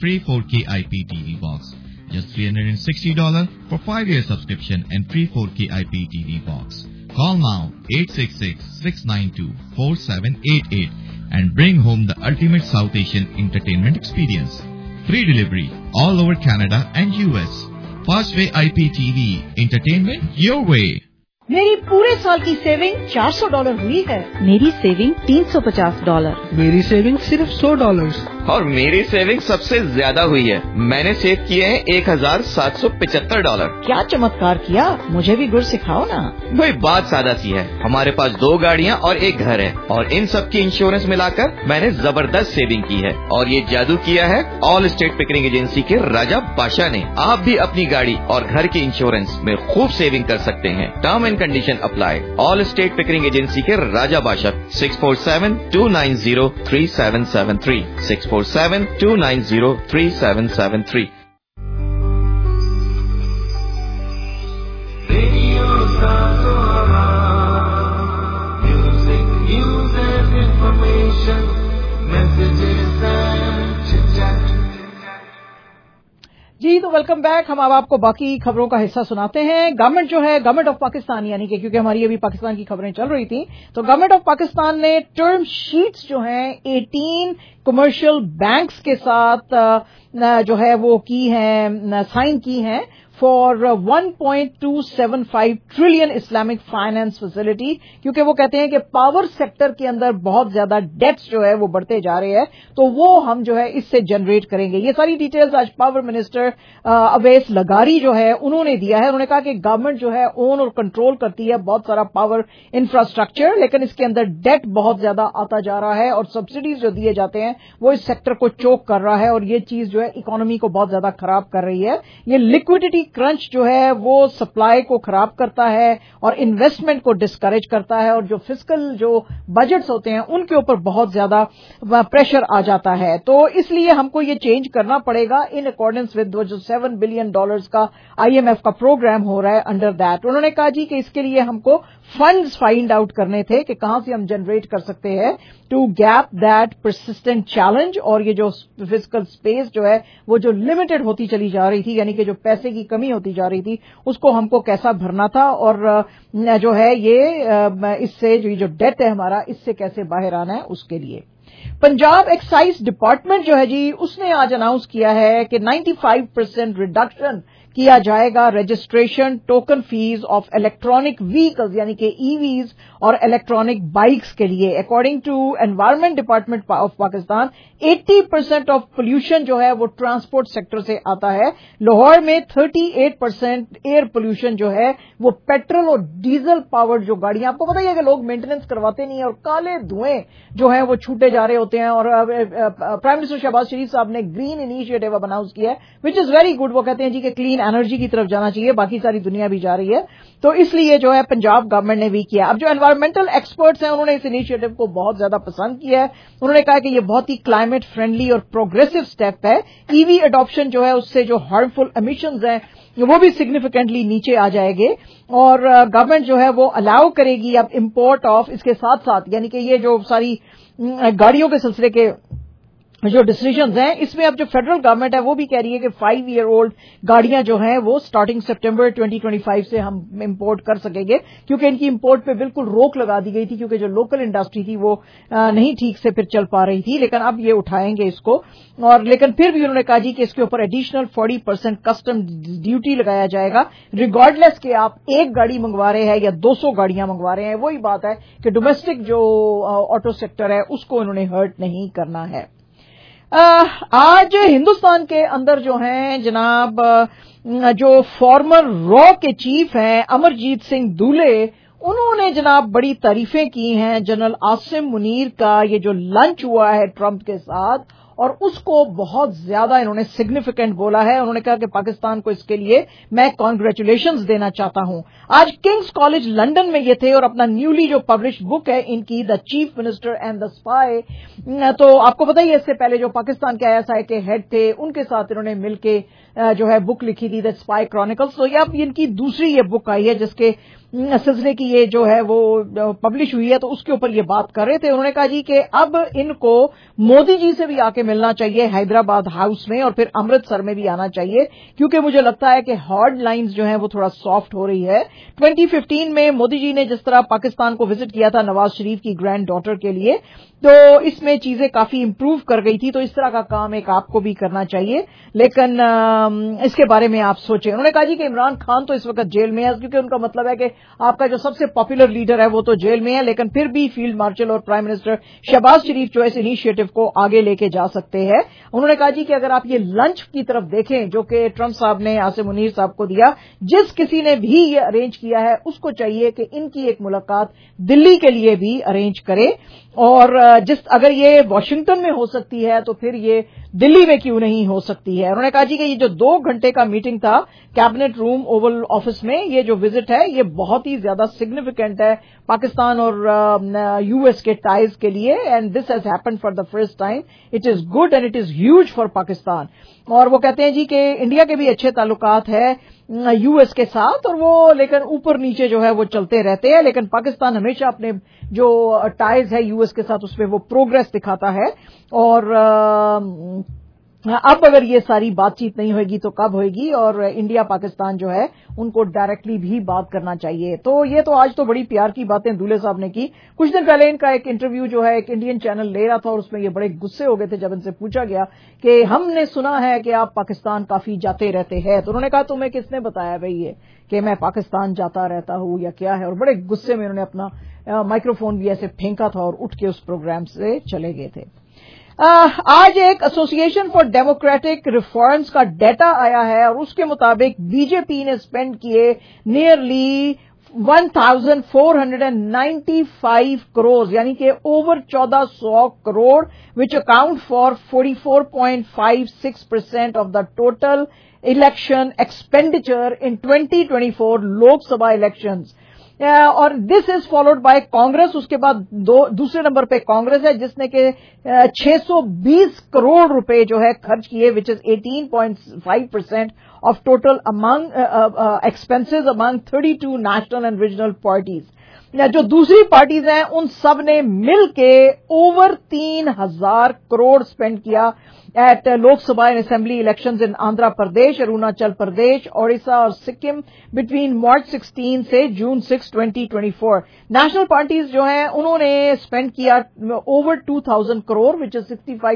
free 4K IPTV box. Just $360 for 5-year subscription and free 4K IPTV box. Call now 866-692-4788 and bring home the ultimate South Asian entertainment experience. Free delivery all over Canada and US. Fastway IPTV entertainment your way. मेरी पूरे साल की saving $400 हुई है। मेरी saving $350। मेरी saving सिर्फ $100। और मेरी सेविंग सबसे ज्यादा हुई है। मैंने सेव किए हैं $1,775। क्या चमत्कार किया, मुझे भी गुर सिखाओ ना। भाई बात सादा सी है, हमारे पास 2 गाड़ियाँ और 1 घर है और इन सब की इंश्योरेंस मिलाकर मैंने जबरदस्त सेविंग की है। और ये जादू किया है ऑल स्टेट पिकरिंग एजेंसी के राजा बादशाह ने। आप भी अपनी गाड़ी और घर की इंश्योरेंस में खूब सेविंग कर सकते हैं। Term and condition apply. All state Pickering agency के राजा बादशाह 647-290-3773 647-290-3773। जी तो वेलकम बैक। हम अब आपको बाकी खबरों का हिस्सा सुनाते हैं। गवर्नमेंट जो है, गवर्नमेंट ऑफ पाकिस्तान यानी कि क्योंकि हमारी अभी पाकिस्तान की खबरें चल रही थी, तो गवर्नमेंट ऑफ पाकिस्तान ने टर्म शीट्स जो हैं 18 कमर्शियल बैंक्स के साथ जो है वो की हैं, साइन की हैं for 1.275 trillion Islamic finance facility, क्योंकि वो कहते हैं कि पावर सेक्टर के अंदर बहुत ज्यादा डेट्स जो है वो बढ़ते जा रहे हैं, तो वो हम जो है इससे जनरेट करेंगे। ये सारी डिटेल्स आज पावर मिनिस्टर अवैस लगारी जो है उन्होंने दिया है। उन्होंने कहा कि गवर्नमेंट जो है ओन और कंट्रोल करती है बहुत सारा पावर इंफ्रास्ट्रक्चर, लेकिन इसके अंदर डेट बहुत ज्यादा आता जा रहा है और सब्सिडीज जो दिए जाते हैं वो इस सेक्टर को चोक कर रहा है और ये चीज जो है इकोनॉमी को बहुत ज्यादा खराब कर रही है। ये लिक्विडिटी क्रंच जो है वो सप्लाई को खराब करता है और इन्वेस्टमेंट को डिस्करेज करता है और जो फिस्कल जो बजट्स होते हैं उनके ऊपर बहुत ज्यादा प्रेशर आ जाता है। तो इसलिए हमको ये चेंज करना पड़ेगा इन अकॉर्डेंस विद जो $7 बिलियन का IMF का प्रोग्राम हो रहा है अंडर दैट। उन्होंने कहा जी कि इसके लिए हमको फंड्स फाइंड आउट करने थे कि कहां से हम जनरेट कर सकते हैं to gap that persistent challenge, और ये जो फिजिकल स्पेस जो है वो जो लिमिटेड होती चली जा रही थी, यानी कि जो पैसे की कमी होती जा रही थी, उसको हमको कैसा भरना था और जो है ये इससे जो डेट है हमारा, इससे कैसे बाहर आना है उसके लिए। पंजाब एक्साइज डिपार्टमेंट जो है जी उसने आज अनाउंस किया है कि 95% रिडक्शन किया जाएगा registration token fees of electronic vehicles यानी कि ईवीज और इलेक्ट्रॉनिक बाइक्स के लिए। According to environment department of Pakistan 80% of pollution जो है वो ट्रांसपोर्ट सेक्टर से आता है। लाहौर में 38% एयर पोल्यूशन जो है वो पेट्रोल और डीजल पावर्ड जो गाड़ियां, आपको पता ही है कि लोग मेंटेनेंस करवाते नहीं है और काले धुएं जो है वो छूटे जा रहे होते हैं। और प्राइम मिनिस्टर शहबाज शरीफ साहब ने ग्रीन इनिशिएटिव अनाउंस किया है विच इज वेरी गुड। वो कहते हैं जी कि क्लीन एनर्जी की तरफ जाना चाहिए, बाकी सारी दुनिया भी जा रही है, तो इसलिए जो है पंजाब गवर्नमेंट ने भी किया। अब जो एनवायरमेंटल एक्सपर्ट्स हैं उन्होंने इस इनिशिएटिव को बहुत ज्यादा पसंद किया है। उन्होंने कहा कि ये बहुत ही क्लाइमेट फ्रेंडली और प्रोग्रेसिव स्टेप है। ईवी अडॉप्शन जो है उससे जो हार्मफुल एमिशंस हैं वो भी सिग्निफिकेंटली नीचे आ जाएंगे और गवर्नमेंट जो है वो अलाउ करेगी अब इंपोर्ट ऑफ, इसके साथ साथ यानी कि ये जो सारी गाड़ियों के सिलसिले के जो डिसीजंस हैं इसमें अब जो फेडरल गवर्नमेंट है वो भी कह रही है कि 5 ईयर ओल्ड गाड़ियां जो हैं वो स्टार्टिंग सितंबर 2025 से हम इंपोर्ट कर सकेंगे, क्योंकि इनकी इंपोर्ट पे बिल्कुल रोक लगा दी गई थी क्योंकि जो लोकल इंडस्ट्री थी वो नहीं ठीक से फिर चल पा रही थी। लेकिन अब ये उठाएंगे इसको, और लेकिन फिर भी उन्होंने कहा जी कि इसके ऊपर एडिशनल 40% कस्टम ड्यूटी लगाया जाएगा रिगार्डलेस कि आप एक गाड़ी मंगवा रहे हैं या 200 गाड़ियां मंगवा रहे हैं। वही बात है कि डोमेस्टिक जो ऑटो सेक्टर है उसको उन्होंने हर्ट नहीं करना है। आज हिंदुस्तान के अंदर जो हैं जनाब जो फॉर्मर रॉ के चीफ हैं अमरजीत सिंह दूले, उन्होंने जनाब बड़ी तारीफें की हैं जनरल आसिम मुनीर का ये जो लंच हुआ है ट्रंप के साथ, और उसको बहुत ज्यादा इन्होंने सिग्निफिकेंट बोला है। उन्होंने कहा कि पाकिस्तान को इसके लिए मैं कॉन्ग्रेचुलेशंस देना चाहता हूं। आज किंग्स कॉलेज लंदन में ये थे और अपना न्यूली जो पब्लिश बुक है इनकी the chief minister and the spy, तो आपको पता ही है इससे पहले जो पाकिस्तान के ISI के हेड थे उनके साथ इन्होंने मिलके जो है बुक लिखी थी द स्पाई क्रॉनिकल्स। तो ये अब इनकी दूसरी ये बुक आई है जिसके सिलसिले की ये जो है वो पब्लिश हुई है, तो उसके ऊपर ये बात कर रहे थे। उन्होंने कहा जी कि अब इनको मोदी जी से भी आके ملنا چاہیے حیدرآباد ہاؤس میں اور پھر امرتسر میں بھی آنا چاہیے, کیونکہ مجھے لگتا ہے کہ ہارڈ لائنز جو ہیں وہ تھوڑا سافٹ ہو رہی ہے. 2015 میں مودی جی نے جس طرح پاکستان کو وزٹ کیا تھا نواز شریف کی گرینڈ ڈاٹر کے لیے, تو اس میں چیزیں کافی امپروو کر گئی تھی. تو اس طرح کا کام ایک آپ کو بھی کرنا چاہیے, لیکن اس کے بارے میں آپ سوچیں. انہوں نے کہا جی کہ عمران خان تو اس وقت جیل میں ہے, کیونکہ ان کا مطلب ہے کہ آپ کا جو سب سے پاپولر لیڈر ہے وہ تو جیل میں ہے, لیکن پھر بھی فیلڈ مارشل اور پرائم منسٹر شہباز شریف جو اس انیشیٹو کو آگے لے کے جا سکتے ہیں. انہوں نے کہا جی کہ اگر آپ یہ لنچ کی طرف دیکھیں جو کہ ٹرمپ صاحب نے عاصم منیر صاحب کو دیا, جس کسی نے بھی یہ ارینج کیا ہے اس کو چاہیے کہ ان کی ایک ملاقات دلی کے لیے بھی ارینج کرے, اور اگر یہ واشنگٹن میں ہو سکتی ہے تو پھر یہ دلی میں کیوں نہیں ہو سکتی ہے. انہوں نے کہا جی کہ یہ جو 2 گھنٹے کا میٹنگ تھا کیبنٹ روم اوول آفس میں, یہ جو وزٹ ہے یہ بہت ہی زیادہ سگنیفیکینٹ ہے پاکستان اور یو ایس کے ٹائز کے لیے, and this has happened for the first time. It is good and it is huge for Pakistan. اور وہ کہتے ہیں جی کہ انڈیا کے بھی اچھے تعلقات ہے یو ایس کے ساتھ, اور وہ لیکن اوپر نیچے جو ہے وہ چلتے رہتے ہیں, لیکن پاکستان ہمیشہ اپنے جو ٹائز ہے یو ایس کے ساتھ اس میں وہ پروگرس دکھاتا ہے. اور اب اگر یہ ساری بات چیت نہیں ہوئے گی تو کب ہوئے گی, اور انڈیا پاکستان جو ہے ان کو ڈائریکٹلی بھی بات کرنا چاہیے. تو یہ تو آج تو بڑی پیار کی باتیں دولے صاحب نے کی. کچھ دن پہلے ان کا ایک انٹرویو جو ہے ایک انڈین چینل لے رہا تھا, اور اس میں یہ بڑے غصے ہو گئے تھے جب ان سے پوچھا گیا کہ ہم نے سنا ہے کہ آپ پاکستان کافی جاتے رہتے ہیں. تو انہوں نے کہا تمہیں کس نے بتایا بھائی یہ کہ میں پاکستان جاتا رہتا ہوں یا کیا ہے, اور بڑے غصے میں انہوں نے اپنا مائکرو فون بھی ایسے پھینکا تھا اور اٹھ کے اس پروگرام سے چلے گئے تھے. آج ایک ایسوسیشن فار ڈیموکریٹک ریفارمز کا ڈیٹا آیا ہے, اور اس کے مطابق بی جے پی نے اسپینڈ کیے نیئرلی 1495 کروڑ, یعنی کہ over 1400 crore, which account for 44.56% of the total election expenditure in 2024 Lok Sabha elections. اور this is followed by Congress. اس کے بعد دوسرے نمبر پہ کانگریس ہے جس نے کہ 620 کروڑ روپے جو ہے خرچ کیے, which is 18.5% of total among expenses among 32 national and regional parties. جو دوسری پارٹیز ہیں ان سب نے مل کے اوور 3000 کروڑ اسپینڈ کیا at Lok Sabha and assembly elections in Andhra Pradesh, Arunachal Pradesh, Odisha اور سکم بٹوین مارچ 16 سے جون 6, 2024. نیشنل پارٹیز جو ہیں انہوں نے اسپینڈ کیا over 2000 crore, which is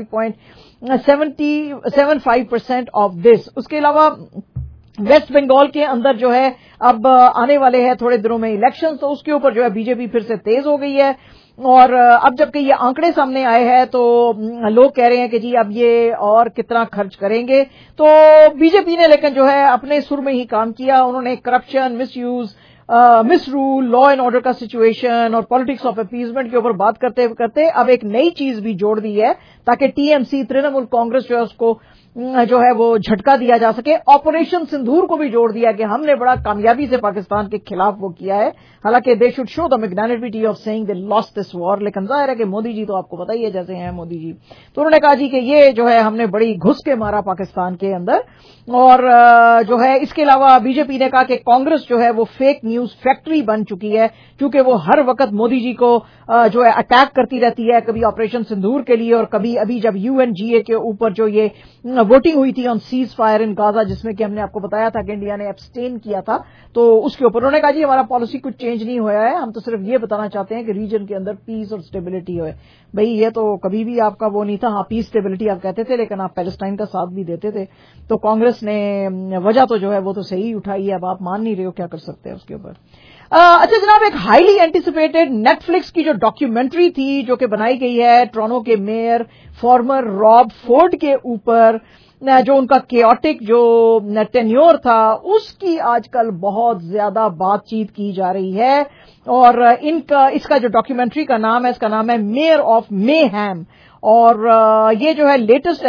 65.75% of this. اس کے علاوہ ویسٹ بنگال کے اندر جو ہے اب آنے والے ہیں تھوڑے دنوں میں الیکشن, تو اس کے اوپر جو ہے بی جے پی پھر سے تیز ہو گئی ہے. اور اب جبکہ یہ آنکڑے سامنے آئے ہیں تو لوگ کہہ رہے ہیں کہ جی اب یہ اور کتنا خرچ کریں گے. تو بی جے پی نے لیکن جو ہے اپنے سر میں ہی کام کیا. انہوں نے corruption, misuse, misrule, law and order کا سچویشن اور پالیٹکس آف اپیزمنٹ کے اوپر بات کرتے کرتے اب ایک نئی چیز بھی جوڑ دی ہے تاکہ T M C Trinamool Congress جو ہے اس کو جو ہے وہ جھٹکا دیا جا سکے. آپریشن سندور کو بھی جوڑ دیا کہ ہم نے بڑا کامیابی سے پاکستان کے خلاف وہ کیا ہے, حالانکہ they should show the magnanimity of seeing they lost this war. لیکن ظاہر ہے کہ مودی جی تو آپ کو پتہ ہی ہے جیسے ہیں مودی جی, تو انہوں نے کہا جی کہ یہ جو ہے ہم نے بڑی گھس کے مارا پاکستان کے اندر. اور جو ہے اس کے علاوہ بی جے پی نے کہا کہ کانگریس جو ہے وہ فیک نیوز فیکٹری بن چکی ہے, کیونکہ وہ ہر وقت مودی جی کو جو ہے اٹیک کرتی رہتی ہے, کبھی آپریشن سندور کے لیے اور کبھی ابھی جب یو این جی اے کے اوپر جو یہ ووٹنگ ہوئی تھی آن سیز فائر ان غازہ, جس میں کہ ہم نے آپ کو بتایا تھا کہ انڈیا نے ایبسٹین کیا تھا, تو اس کے اوپر انہوں نے کہا جی ہمارا پالیسی کچھ چینج نہیں ہوا ہے, ہم تو صرف یہ بتانا چاہتے ہیں کہ ریجن کے اندر پیس اور اسٹیبلٹی ہوئے. بھئی یہ تو کبھی بھی آپ کا وہ نہیں تھا. ہاں پیس اسٹیبلٹی آپ کہتے تھے, لیکن آپ پیلسٹائن کا ساتھ بھی دیتے تھے. تو کانگریس نے وجہ تو جو ہے وہ تو صحیح اٹھائی ہے, اب آپ مان نہیں رہے ہو, کیا کر سکتے ہیں اس کے اوپر. اچھا جناب, ایک ہائیلی اینٹیسپیٹڈ نیٹ فلکس کی جو ڈاکیومنٹری تھی جو کہ بنائی گئی ہے ٹورانٹو کے میئر فارمر راب فورڈ کے اوپر, جو ان کا کیوٹک جو ٹینیور تھا, اس کی آج کل بہت زیادہ بات چیت کی جا رہی ہے. اور اس کا جو ڈاکیومنٹری کا نام ہے, اس کا نام ہے میئر آف مے ہیم, اور یہ جو ہے latest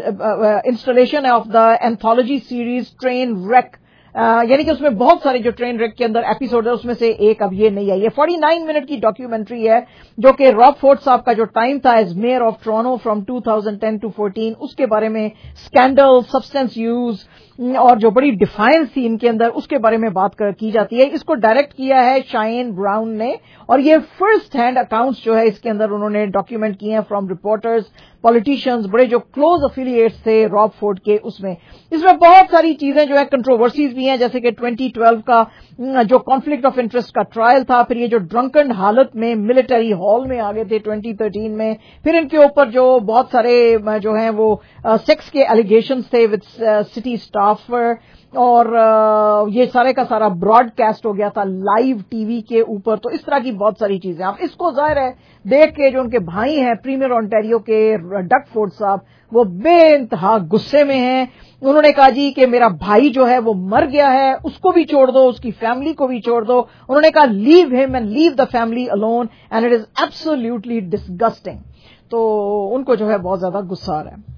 installation of the anthology series train wreck, یعنی کہ اس میں بہت سارے جو ٹرین ریک کے اندر ایپیسوڈ ہے اس میں سے ایک اب یہ نہیں آئی ہے. 49 منٹ کی ڈاکیومنٹری ہے جو کہ راب فورڈ صاحب کا جو ٹائم تھا as mayor of Toronto from 2010 to 14, اس کے بارے میں اسکینڈل, سبسٹینس یوز اور جو بڑی ڈیفائنس تھی ان کے اندر, اس کے بارے میں بات کی جاتی ہے. اس کو ڈائریکٹ کیا ہے شائن براؤن نے, اور یہ فرسٹ ہینڈ اکاؤنٹس جو ہے اس کے اندر انہوں نے ڈاکیومنٹ کیے ہیں فرام رپورٹرز पॉलिटिशियंस, बड़े जो क्लोज एफिलिएट्स थे रॉब फोर्ड के, इसमें बहुत सारी चीजें जो है कंट्रोवर्सीज भी हैं, जैसे कि 2012 का जो कॉन्फ्लिक्ट ऑफ इंटरेस्ट का ट्रायल था, फिर ये जो ड्रंकन हालत में मिलिट्री हॉल में आ गए थे 2013 में, फिर इनके ऊपर जो बहुत सारे जो हैं वो सेक्स के एलिगेशंस थे विद सिटी स्टाफर, और ये सारे का सारा ब्रॉडकास्ट हो गया था लाइव टीवी के ऊपर। तो इस तरह की बहुत सारी चीजें, आप इसको जाहिर है देख के जो उनके भाई हैं प्रीमियर ओंटारियो के डग फोर्ड साहब, वो बेइंतहा गुस्से में हैं। उन्होंने कहा जी कि मेरा भाई जो है वो मर गया है, उसको भी छोड़ दो, उसकी फैमिली को भी छोड़ दो। उन्होंने कहा leave him and leave the family alone and it is absolutely disgusting. तो उनको जो है बहुत ज्यादा गुस्सा आ रहा है।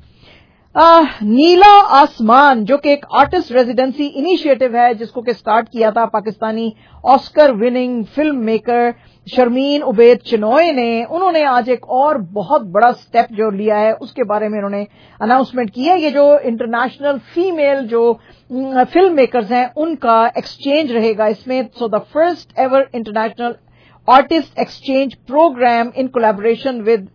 नीला आसमान जो कि एक आर्टिस्ट रेजिडेंसी इनिशिएटिव है जिसको कि स्टार्ट किया था Pakistani Oscar winning film maker Sharmeen Obaid Chinoy ने, उन्होंने आज एक और बहुत बड़ा स्टेप जो लिया है उसके बारे में उन्होंने अनाउंसमेंट की है। ये जो इंटरनेशनल फीमेल जो फिल्म मेकर्स हैं उनका एक्सचेंज रहेगा इसमें। So the first ever international artist exchange programme in collaboration with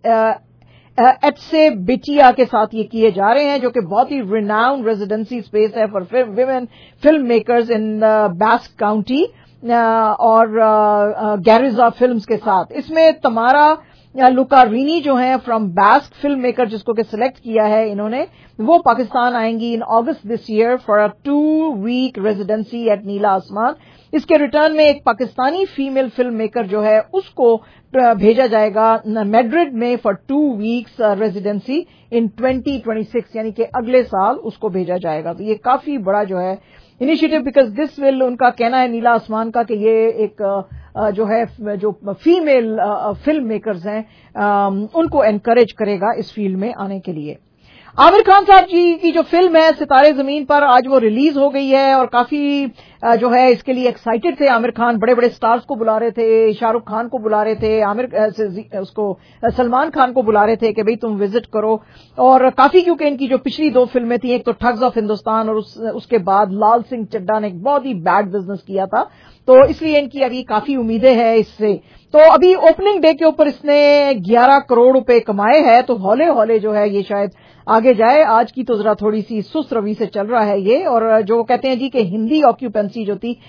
एचसे बिटिया के साथ ये किए जा रहे हैं, जो कि बहुत ही रिनाउंड रेजिडेंसी स्पेस है for women film makers in Basque county और गैरिजा फिल्म्स के साथ। इसमें तमारा लुकारिनी जो है फ्रॉम बास्क फिल्म मेकर जिसको कि सिलेक्ट किया है इन्होंने, वो पाकिस्तान आएंगी in August this year for a 2-week residency at Neela Aasmaan. इसके रिटर्न में एक पाकिस्तानी फीमेल फिल्म मेकर जो है उसको भेजा जाएगा मैड्रिड में फॉर 2 weeks रेजिडेंसी इन 2026, यानी कि अगले साल उसको भेजा जाएगा। तो ये काफी बड़ा जो है इनिशिएटिव, बिकॉज दिस विल, उनका कहना है नीला आसमान का कि ये एक जो है जो फीमेल फिल्म मेकर्स हैं उनको एनकरेज करेगा इस फील्ड में आने के लिए। आमिर खान साहब जी की जो फिल्म है सितारे जमीन पर, आज वो रिलीज हो गई है और काफी जो है इसके लिए एक्साइटेड थे। आमिर खान बड़े बड़े स्टार्स को बुला रहे थे, शाहरुख खान को बुला रहे थे, उसको सलमान खान को बुला रहे थे कि भाई तुम विजिट करो। और काफी, क्योंकि इनकी जो पिछली 2 फिल्में थी, एक तो ठग्स ऑफ हिंदुस्तान और उसके बाद लाल सिंह चड्ढा ने एक बहुत ही बैड बिजनेस किया था, तो इसलिए इनकी अभी काफी उम्मीदें हैं इससे। तो अभी ओपनिंग डे के ऊपर इसने 11 करोड़ रुपए कमाए हैं, तो हौले हौले जो है ये शायद आगे जाए। आज की तो जरा थोड़ी सी सुस्त रवि से चल रहा है ये, और जो कहते हैं जी कि हिंदी ऑक्यूपेंसी जो थी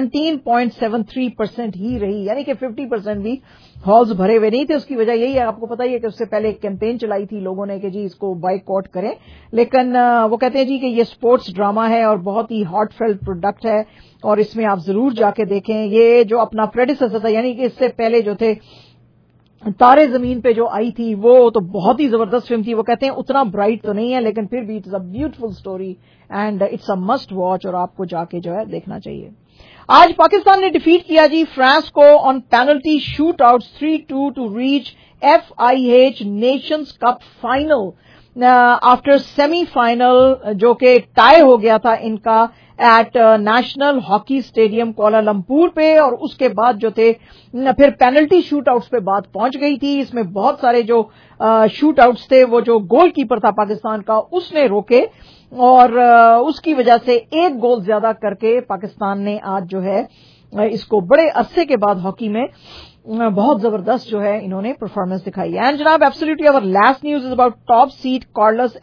17.73% ही रही, यानी कि 50% भी हॉल्स भरे हुए नहीं थे। उसकी वजह यही है, आपको पता ही है कि उससे पहले एक कैंपेन चलाई थी लोगों ने कि जी इसको बाइकआउट करें, लेकिन वो कहते हैं जी कि ये स्पोर्ट्स ड्रामा है और बहुत ही हार्टफेल्ट प्रोडक्ट है और इसमें आप जरूर जाके देखें। ये जो अपना प्रेडिसेसर था, यानी कि इससे पहले जो थे तारे जमीन पे जो आई थी वो तो बहुत ही जबरदस्त फिल्म थी। वो कहते हैं उतना ब्राइट तो नहीं है, लेकिन फिर भी it's a beautiful story and it's a must watch, और आपको जाके जो है देखना चाहिए। आज पाकिस्तान ने डिफीट किया जी फ्रांस को on penalty shoot out 3-2 to reach FIH nations cup final after semifinal, जो कि टाई हो गया था इनका at national hockey stadium Kuala Lumpur पे, और उसके बाद जो थे फिर पेनल्टी शूट आउट्स पे बात पहुंच गई थी। इसमें बहुत सारे जो शूट आउट्स थे वो जो गोलकीपर था पाकिस्तान का उसने रोके, और उसकी वजह से 1 गोल ज्यादा करके पाकिस्तान ने आज जो है इसको बड़े अरसे के बाद हॉकी में बहुत जबरदस्त जो है इन्होंने परफॉर्मेंस दिखाई है। एंड जनाब absolutely our last news is about top seed Carlos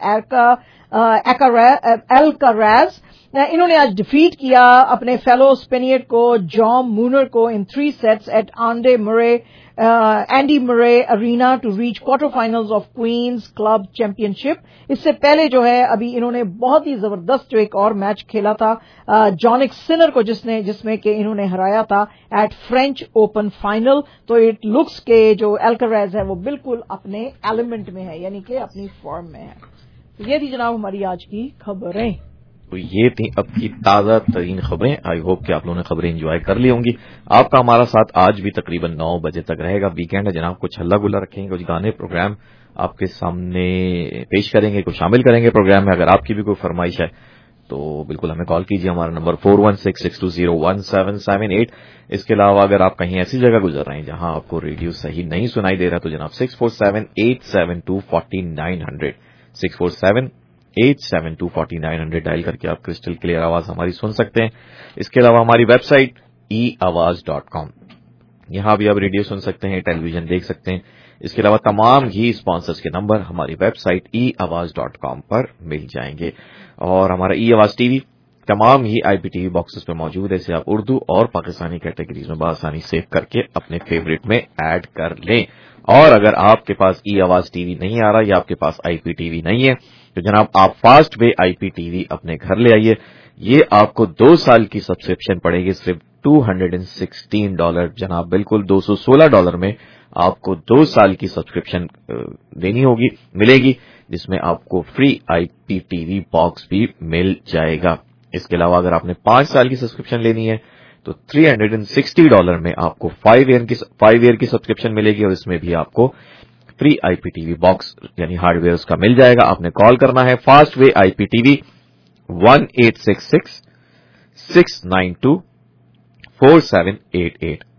Alcaraz. इन्होंने आज डिफीट किया अपने फेलो स्पेनियर्ड को जॉन मूनर को in 3 sets at Andy Murray arena to reach quarter finals of Queen's club championship. इससे पहले जो है अभी इन्होंने बहुत ही जबरदस्त जो एक और मैच खेला था जॉनिक सिनर को, जिसमें कि इन्होंने हराया था एट फ्रेंच ओपन फाइनल। तो इट लुक्स के जो अल्काराज है वो बिल्कुल अपने एलिमेंट में है, यानी कि अपनी फॉर्म में है। तो ये थी जनाब हमारी आज की खबरें। तो ये थी अब की ताजा तरीन खबरें। आई होप कि आप लोगों ने खबरें एंजॉय कर ली होंगी। आपका हमारा साथ आज भी तकरीबन 9 बजे तक रहेगा। वीकेंड है जनाब, कुछ हल्ला गुल्ला रखेंगे, कुछ गाने प्रोग्राम आपके सामने पेश करेंगे, कुछ शामिल करेंगे प्रोग्राम में। अगर आपकी भी कोई फरमाइश है तो बिल्कुल हमें कॉल कीजिए, हमारा नंबर 4166201778। इसके अलावा अगर आप कहीं ऐसी जगह गुजर रहे हैं जहां आपको रेडियो सही नहीं सुनाई दे रहा तो जनाब 647-872-4900 647-872-4900 डायल करके आप क्रिस्टल क्लियर आवाज हमारी सुन सकते हैं। इसके अलावा हमारी वेबसाइट eawaz.com یہاں بھی آپ ریڈیو سن سکتے ہیں, ٹیلی ویژن دیکھ سکتے ہیں. اس کے علاوہ تمام ہی اسپانسرز کے نمبر ہماری ویب سائٹ eAwaaz.com پر مل جائیں گے. اور ہمارا eAwaaz ٹی وی تمام ہی آئی پی ٹی وی باکسز پہ موجود ہے. اسے آپ اردو اور پاکستانی کیٹیگریز میں بآسانی سیو کر کے اپنے فیوریٹ میں ایڈ کر لیں. اور اگر آپ کے پاس eAwaaz ٹی وی نہیں آ رہا یا آپ کے پاس آئی پی ٹی وی نہیں ہے تو جناب آپ fast way I P T وی اپنے گھر لے آئیے. یہ آپ کو 2 سال کی سبسکرپشن پڑے گی صرف $216. جناب بالکل $216 میں آپ کو 2 سال کی سبسکرپشن دینی ہوگی, ملے گی, جس میں آپ کو free I P T V box بھی مل جائے گا. اس کے علاوہ اگر آپ نے 5 سال کی سبسکرپشن لینی ہے تو $360 میں آپ کو 5 ایئر کی سبسکرپشن ملے گی, اور اس میں بھی آپ کو free I P T V box یعنی ہارڈ ویئر کا مل جائے گا. آپ نے کال کرنا ہے fast way I P T V 1-866-692-4788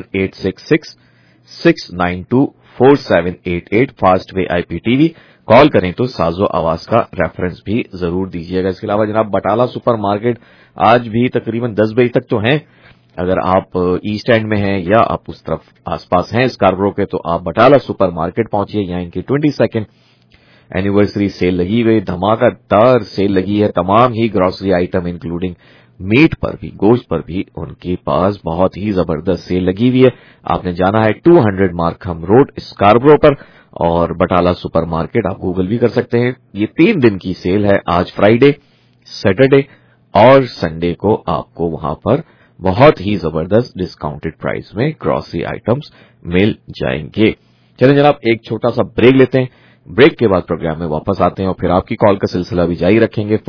1-866-692-4788 fast way I P T V. Call کریں تو ساز و آواز کا ریفرنس بھی ضرور دیجیے گا. اس کے علاوہ جناب بٹالہ سپر مارکیٹ آج بھی تقریباً 10 بجے تک تو ہیں. اگر آپ ایسٹ اینڈ میں ہیں یا آپ اس طرف آس پاس ہیں اسکاربرو کے تو آپ بٹالہ سپر مارکیٹ پہنچیے. یہاں ان کی 22nd اینیورسری سیل لگی ہوئی, دھماکہ دار سیل لگی ہے. تمام ہی گروسری آئٹم انکلوڈنگ میٹ پر بھی, گوشت پر بھی ان کے پاس بہت ہی زبردست سیل لگی ہوئی ہے. آپ نے جانا ہے 200 مارکھم روڈ اسکاربرو پر, اور بٹالہ سپر مارکیٹ آپ گوگل بھی کر سکتے ہیں. یہ 3 دن کی سیل ہے. آج فرائیڈے, سیٹرڈے اور سنڈے کو آپ کو وہاں پر بہت ہی زبردست ڈسکاؤنٹڈ پرائز میں گروسری آئٹمز مل جائیں گے. چلیں جناب ایک چھوٹا سا بریک لیتے ہیں. بریک کے بعد پروگرام میں واپس آتے ہیں اور پھر آپ کی کال کا سلسلہ بھی جاری رکھیں گے.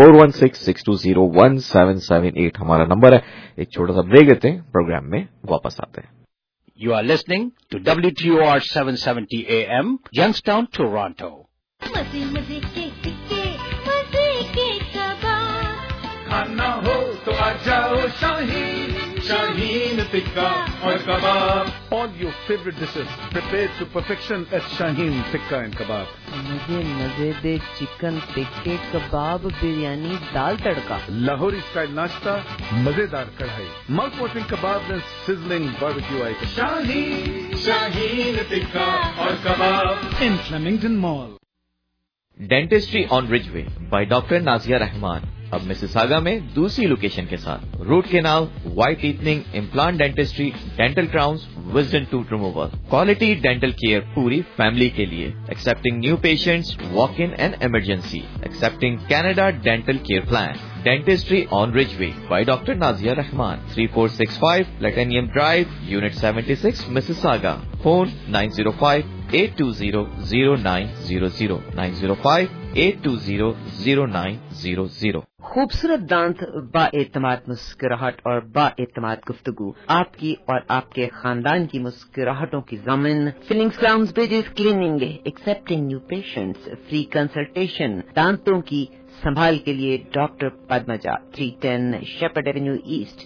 416-620-1778 ہمارا نمبر ہے. ایک چھوٹا سا بریک لیتے ہیں, پروگرام میں واپس آتے ہیں. You are listening to WTOR 770 AM, Youngstown, Toronto. मजे मजे के टिक्के, मजे के कबाब, खाना हो तो आ जाओ शाहीन, शाहीन टिक्का और कबाब. All your favorite dishes prepared to perfection at Shaheen Tikka and Kebab. مجھے مزیدار چکن ٹکے کباب بریانی دال تڑکا. Lahori style nashta, مزیدار کڑھائی, mouth watering kebabs and sizzling barbecue items. Shaheen Tikka اور کباب in Flemington Mall. Dentistry on Ridgeway by doctor Nazia Rehman اب Mississauga میں دوسری لوکیشن کے ساتھ. Root canal, whitening, implant dentistry, dental crowns, wisdom tooth removal, quality dental care پوری family کے لیے. Accepting new patients, walk in and emergency. Accepting Canada dental care plan. Dentistry on Ridgeway by doctor Nazia Rehman, 3465 platinum drive, unit 76, Mississauga. Phone 905-820-0900 905-820-0900. خوبصورت دانت با اعتماد مسکراہٹ اور با اعتماد گفتگو آپ کی اور آپ کے خاندان کی مسکراہٹوں کی ضامن. Fillings crowns bridges cleaning, accepting new patients, free consultation. دانتوں کی سنبھال کے لیے doctor Padmaja, 310 Sheppard avenue east,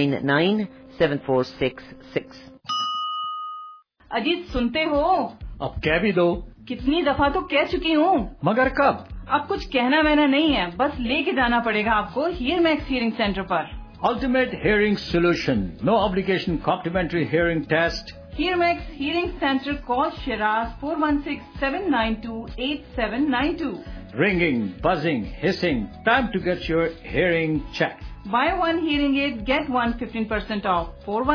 29974666. Ajit سنتے ہو؟ اب کہہ بھی دو. کتنی دفعہ تو کہہ چکی ہوں. مگر کب؟ اب کچھ کہنا وہنا نہیں ہے, بس لے کے جانا پڑے گا آپ کو ہیئر میکس ہیئرنگ سینٹر پر. Ultimate Hearing Solution. No obligation complimentary hearing test. Hear max hearing centre, call Shiraz 416-792-8792. Ringing, buzzing, hissing. Time to get your hearing checked. Buy one hearing aid, get one 15% off.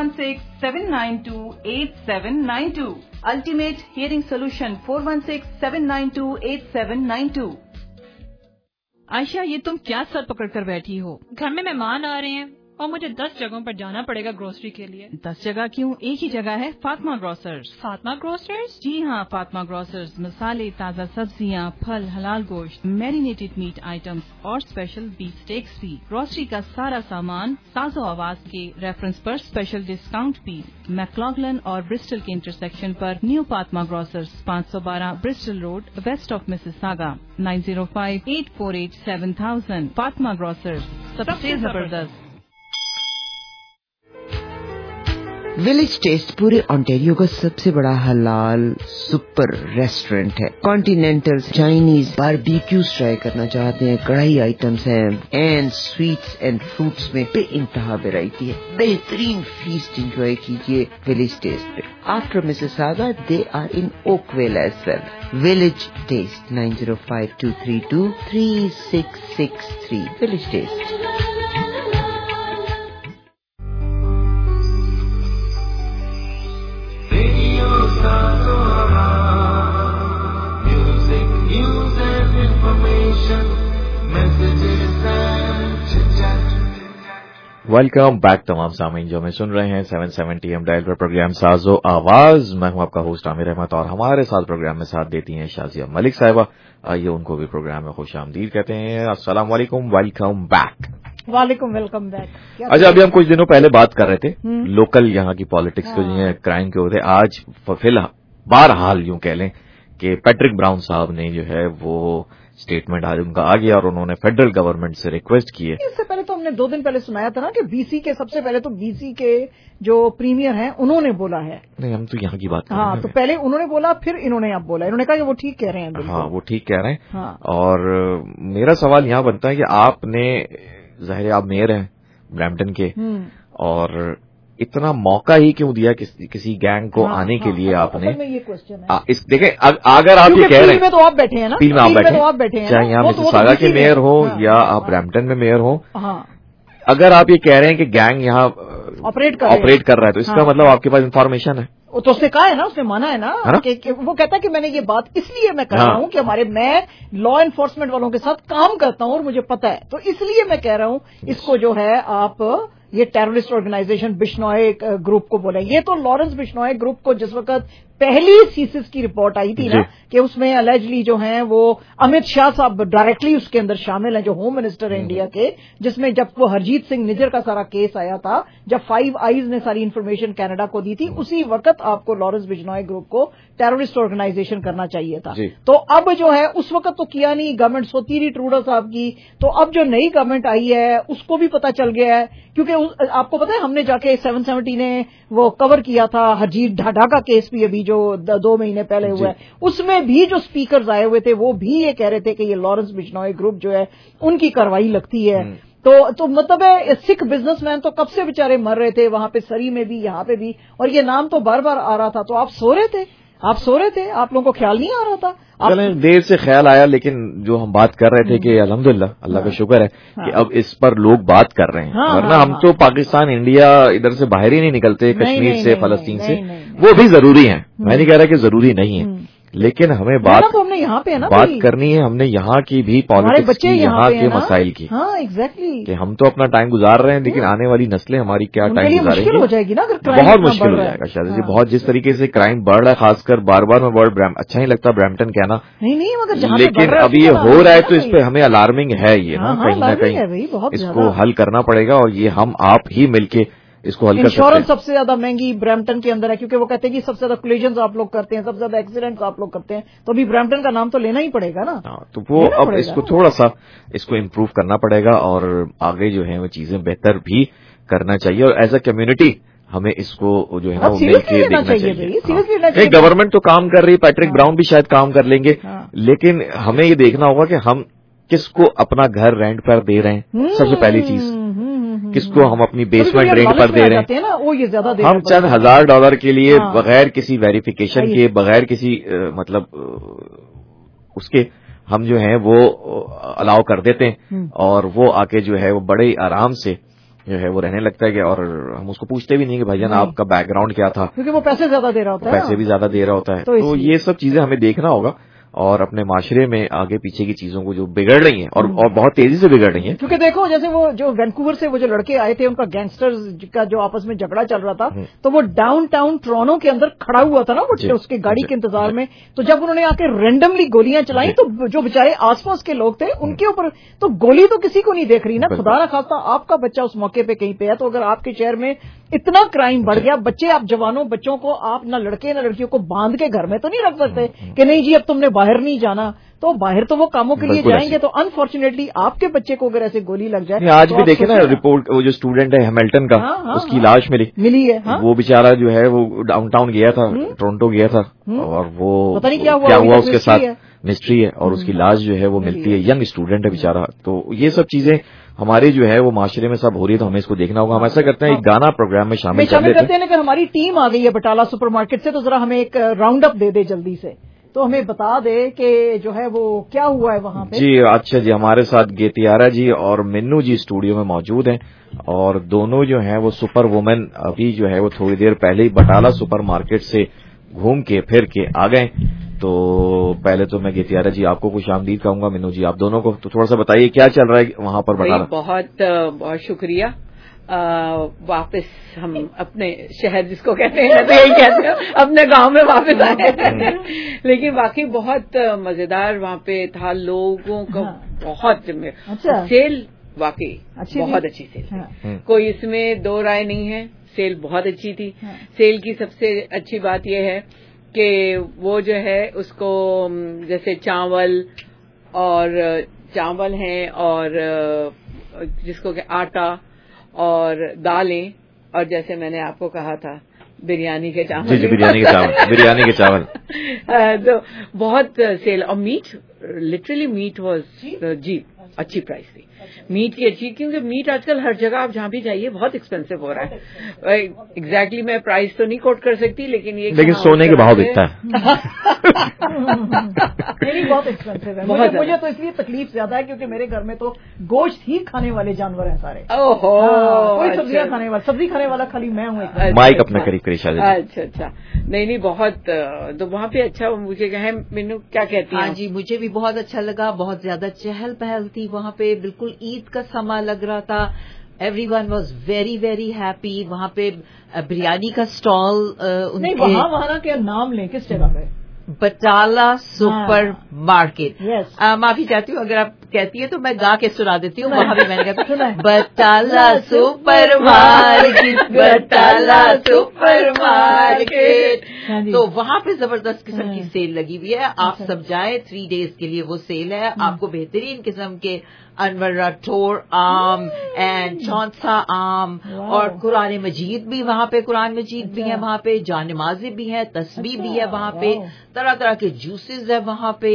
416-792-8792. Ultimate Hearing Solution, 416-792-8792. Ayesha, یہ تم کیا سر پکڑ کر بیٹھی ہو؟ گھر میں مہمان آ رہے ہیں اور مجھے 10 جگہوں پر جانا پڑے گا گروسری کے لیے. 10 جگہ کیوں؟ ایک ہی جگہ ہے, فاطمہ گروسرز. فاطمہ گروسرز؟ جی ہاں, فاطمہ گروسرز. مسالے, تازہ سبزیاں, پھل, حلال گوشت, میرینیٹڈ میٹ آئٹمز اور اسپیشل بیف اسٹیکس بھی. گروسری کا سارا سامان ساز و آواز کے ریفرنس پر اسپیشل ڈسکاؤنٹ بھی. میکلاگلن اور برسٹل کے انٹرسیکشن پر new Fatima grocers, 512 Bristol road, west of Mississauga. 905-848-7000. Fatima grocers, سب سے زبردست. विलेज टेस्ट पूरे ऑन्टेरियो का सबसे बड़ा हलाल सुपर रेस्टोरेंट है। कॉन्टिनेंटल, चाइनीज, बारबेक्यूज ट्राई करना चाहते हैं, कढ़ाई आइटम्स हैं, एंड स्वीट्स एंड फ्रूट्स में बेइंतहा वैरायटी है। बेहतरीन फीस्ट एंजॉय कीजिए विलेज टेस्ट पे। After Mississauga they are in Oakville as well. Village taste 9052323663 village taste. Welcome back तमाम सामीन जो हमें सुन रहे हैं 770 AM डायल पर प्रोग्राम साजो आवाज। मैं हूं आपका होस्ट आमिर अहमद और हमारे साथ प्रोग्राम में साथ देती हैं शाजिया मलिक साहिबा। आइए उनको भी प्रोग्राम में खुशामदीद कहते हैं। अस्सलाम वालेकुम, वेलकम बैक। वालेकुम, वेलकम बैक। अच्छा, अभी हम कुछ दिनों पहले बात कर रहे थे लोकल यहाँ की पॉलिटिक्स को, जो क्राइम के होते। आज फिलहाल बहरहाल यूं कह लें कि पैट्रिक ब्राउन साहब ने जो है वो स्टेटमेंट आज उनका आ गया और उन्होंने फेडरल गवर्नमेंट से रिक्वेस्ट की है। इससे पहले तो हमने 2 दिन पहले सुनाया था ना कि बीसी के सबसे पहले तो बीसी के जो प्रीमियर हैं उन्होंने बोला है। नहीं, हम तो यहाँ की बात कर रहे हैं। हाँ, तो पहले उन्होंने बोला, फिर इन्होंने अब बोला। इन्होंने कहा कि वो ठीक कह रहे हैं। हाँ, वो ठीक कह रहे हैं। हाँ। और मेरा सवाल यहाँ बनता है कि आपने, जाहिर आप मेयर हैं ब्रैम्पटन के, और इतना मौका ही क्यों दिया किसी गैंग को आने के लिए आपने? ये क्वेश्चन है। देखें, अगर आप ये कह रहे हैं, में तो आप बैठे हैं ना, फील्ड में आप बैठे हैं, चाहे यहाँ मिसिसागा के मेयर हो या आप ब्रैम्पटन में मेयर हो, अगर आप ये कह रहे हैं कि गैंग यहाँ ऑपरेट कर रहा है, तो इसका मतलब आपके पास इंफॉर्मेशन है। तो उसने कहा है ना, उसने माना है ना कि वो कहता है कि मैंने ये बात इसलिए मैं कर रहा हूँ कि मैं लॉ एनफोर्समेंट वालों के साथ काम करता हूँ और मुझे पता है, तो इसलिए मैं कह रहा हूँ इसको जो है आप ये टेररिस्ट ऑर्गेनाइजेशन बिश्नोई ग्रुप को बोले। ये तो लॉरेंस बिश्नोई ग्रुप को जिस वक्त पहली सीसिस की रिपोर्ट आई थी ना कि उसमें अलेजली जो हैं वो अमित शाह साहब डायरेक्टली उसके अंदर शामिल हैं, जो होम मिनिस्टर है इंडिया के, जिसमें जब वो हरजीत सिंह निज्जर का सारा केस आया था, जब 5 आईज ने सारी इन्फॉर्मेशन कनाडा को दी थी, उसी वक्त आपको लॉरेंस बिश्नोई ग्रुप को टेररिस्ट ऑर्गेनाइजेशन करना चाहिए था। तो अब जो है उस वक्त तो किया नहीं, गवर्नमेंट सोती रही ट्रूडो साहब की। तो अब जो नई गवर्नमेंट आई है उसको भी पता चल गया है, क्योंकि आपको पता है हमने जाके 770 ने वो कवर किया था हरजीत ढाढा का केस भी, अभी जो 2 महीने पहले हुआ है, उसमें भी जो स्पीकर्स आए हुए थे वो भी ये कह रहे थे कि ये लॉरेंस बिश्नोई ग्रुप जो है उनकी कार्रवाई लगती है। तो मतलब है सिख बिजनेसमैन तो कब से बेचारे मर रहे थे, वहां पे सरी में भी, यहाँ पे भी, और ये नाम तो बार बार आ रहा था। तो आप सो रहे थे, आप लोगों को ख्याल नहीं आ रहा था? चलें, देर से ख्याल आया, लेकिन जो हम बात कर रहे थे कि अल्हम्दुलिल्लाह, अल्लाह का शुक्र है कि अब इस पर लोग बात कर रहे हैं। वरना हम तो पाकिस्तान, इंडिया, इधर से बाहर ही नहीं निकलते, कश्मीर से, फलस्तीन से। वो भी जरूरी है, मैं नहीं कह रहा कि जरूरी नहीं है, लेकिन हमें बात तो हमने यहाँ पे है ना बात करनी है। हमने यहाँ की भी पॉलिटिक्स की, यहाँ के मसाइल की। हाँ, एग्जैक्टली, कि हम तो अपना टाइम गुजार रहे हैं, लेकिन आने वाली नस्लें हमारी क्या टाइम गुजारेंगी? हो जाएगी ना, बहुत मुश्किल हो जाएगा शायद जी। बहुत जिस तरीके से क्राइम बढ़ रहा है, खासकर बार बार मैं वर्ड अच्छा नहीं लगता ब्रैम्पटन कहना, नहीं, लेकिन अब ये हो रहा है तो इस पे हमें अलार्मिंग है ये ना, कहीं ना कहीं इसको हल करना पड़ेगा, और ये हम आप ही मिलके इसको हल कर सकते हैं। इंश्योरेंस सबसे ज्यादा महंगी ब्रैम्पटन के अंदर है, क्योंकि वो कहते हैं कि सबसे ज्यादा कोलिजन्स आप लोग करते हैं, सबसे ज्यादा एक्सीडेंट्स आप लोग करते हैं, तो अभी ब्रैम्पटन का नाम तो लेना ही पड़ेगा ना। तो वो अब इसको थोड़ा सा इम्प्रूव करना पड़ेगा, और आगे जो है वो चीजें बेहतर भी करना चाहिए, और एज अ कम्युनिटी हमें इसको जो है ना वो मिलकर देखना चाहिए। गवर्नमेंट तो काम कर रही है, पैट्रिक ब्राउन भी शायद काम कर लेंगे, लेकिन हमें ये देखना होगा कि हम किसको अपना घर रेंट पर दे रहे हैं, सबसे पहली चीज, किसको हम अपनी बेसमेंट रेंट पर दे रहे हैं। हम चंद $1000 के लिए बगैर किसी वेरिफिकेशन के, बगैर किसी मतलब उसके हम जो है वो अलाउ कर देते हैं, और वो आके जो है वो बड़े आराम से जो है वो रहने लगता है कि, और हम उसको पूछते भी नहीं कि भाईजान आपका बैकग्राउंड क्या था, क्योंकि वो पैसे ज्यादा दे रहा होता है, पैसे भी ज्यादा दे रहा होता है। तो ये सब चीजें हमें देखना होगा, और अपने माशरे में आगे पीछे की चीजों को जो बिगड़ रही हैं, और बहुत तेजी से बिगड़ रही हैं। क्योंकि देखो, जैसे वो जो वैंकूवर से वो जो लड़के आए थे, उनका गैंगस्टर्स का जो आपस में झगड़ा चल रहा था, तो वो डाउनटाउन टोरंटो के अंदर खड़ा हुआ था ना, वो उसके गाड़ी के इंतजार में। तो जब उन्होंने आके रैंडमली गोलियां चलाई, तो जो बेचारे आसपास के लोग थे उनके ऊपर तो गोली तो किसी को नहीं देख रही ना। खुदा ना खास्ता आपका बच्चा उस मौके पे कहीं पे है, तो अगर आपके शहर में इतना क्राइम बढ़ गया, बच्चे, आप जवानों बच्चों को आप ना लड़के ना लड़कियों को बांध के घर में तो नहीं रख सकते कि नहीं जी अब तुमने बाहर नहीं जाना। تو باہر تو وہ کاموں کے لیے جائیں گے, تو انفارچونیٹلی آپ کے بچے کو اگر ایسے گولی لگ جائے. آج بھی دیکھیں نا رپورٹ, وہ جو اسٹوڈنٹ ہے ہیملٹن کا, اس کی لاش ملی ہے. وہ بیچارہ جو ہے وہ ڈاؤن ٹاؤن گیا تھا, ٹورنٹو گیا تھا, اور وہ پتہ نہیں کیا ہوا اس کے ساتھ, مسٹری ہے, اور اس کی لاش جو ہے وہ ملتی ہے. ینگ اسٹوڈنٹ ہے بیچارہ. تو یہ سب چیزیں ہمارے جو ہے وہ معاشرے میں سب ہو رہی ہے, تو ہمیں اس کو دیکھنا ہوگا. ہم ایسا کرتے ہیں ایک گانا پروگرام میں شامل کرتے ہیں. اگر ہماری ٹیم آ گئی ہے بٹالہ سپر مارکیٹ سے, تو ذرا ہمیں ایک راؤنڈ اپ دے دے جلدی سے, تو ہمیں بتا دے کہ جو ہے وہ کیا ہوا ہے وہاں پہ. جی اچھا جی, ہمارے ساتھ گیتیارا جی اور منو جی اسٹوڈیو میں موجود ہیں, اور دونوں جو ہیں وہ سپر وومن ابھی جو ہے وہ تھوڑی دیر پہلے ہی بٹالہ سپر مارکیٹ سے گھوم کے پھر کے آ گئے. تو پہلے تو میں گیتیارا جی آپ کو خوش آمدید کہوں گا, منو جی آپ دونوں کو. تو تھوڑا سا بتائیے کیا چل رہا ہے وہاں پر بٹالہ. بہت بہت شکریہ. واپس ہم اپنے شہر جس کو کہتے ہیں یہی کہتے ہیں, اپنے گاؤں میں واپس آئے. لیکن واقعی بہت مزیدار وہاں پہ تھا, لوگوں کو بہت سیل, واقعی بہت اچھی سیل, کوئی اس میں دو رائے نہیں ہے. سیل بہت اچھی تھی. سیل کی سب سے اچھی بات یہ ہے کہ وہ جو ہے اس کو جیسے چاول ہیں اور جس کو کہ آٹا اور دالیں, اور جیسے میں نے آپ کو کہا تھا بریانی کے چاول. جی بریانی کے چاول تو بہت سیل. اور میٹ, لٹرلی میٹ واز جی اچھی پرائس تھی میٹ کی اچھی, کیونکہ میٹ آج کل ہر جگہ آپ جہاں بھی جائیے بہت ایکسپینسو ہو رہا ہے. ایگزیکٹلی میں پرائس تو نہیں کوٹ کر سکتی, لیکن سونے کے بھاؤ بکتا ہے. بہت ایکسپینسو ہے. مجھے تو اس لیے تکلیف زیادہ ہے کیونکہ میرے گھر میں تو گوشت ہی کھانے والے جانور ہیں سارے. کوئی سبزیاں کھانے والا, سبزی کھانے والا خالی میں ہوں. مائک اپنے قریب قریب. اچھا نہیں بہت. تو وہاں پہ اچھا مجھے کہیں مینو کیا کہتی ہیں. ہاں جی مجھے بھی بہت اچھا لگا. بہت زیادہ چہل پہل تھی وہاں پہ, بالکل عید کا سما لگ رہا تھا. Everyone was very very happy. وہاں پہ بریانی کا اسٹال, وہاں کے نام لیں کس جگہ پہ. Batala super market. معافی چاہتی ہوں اگر آپ کہتی ہے تو میں گا کے سنا دیتی ہوں. وہاں بھی میں نے کہا Batala super market, Batala super market. تو وہاں پہ زبردست قسم کی سیل لگی ہوئی ہے. آپ سب جائیں, 3 days کے لیے وہ سیل ہے. آپ کو بہترین قسم کے انور راٹھور آم اینڈ چونسا آم, اور قرآن مجید بھی وہاں پہ, قرآن مجید بھی ہے وہاں پہ, جان نمازیں بھی ہیں, تسبیح بھی ہے وہاں پہ, طرح طرح کے جوسز ہے وہاں پہ,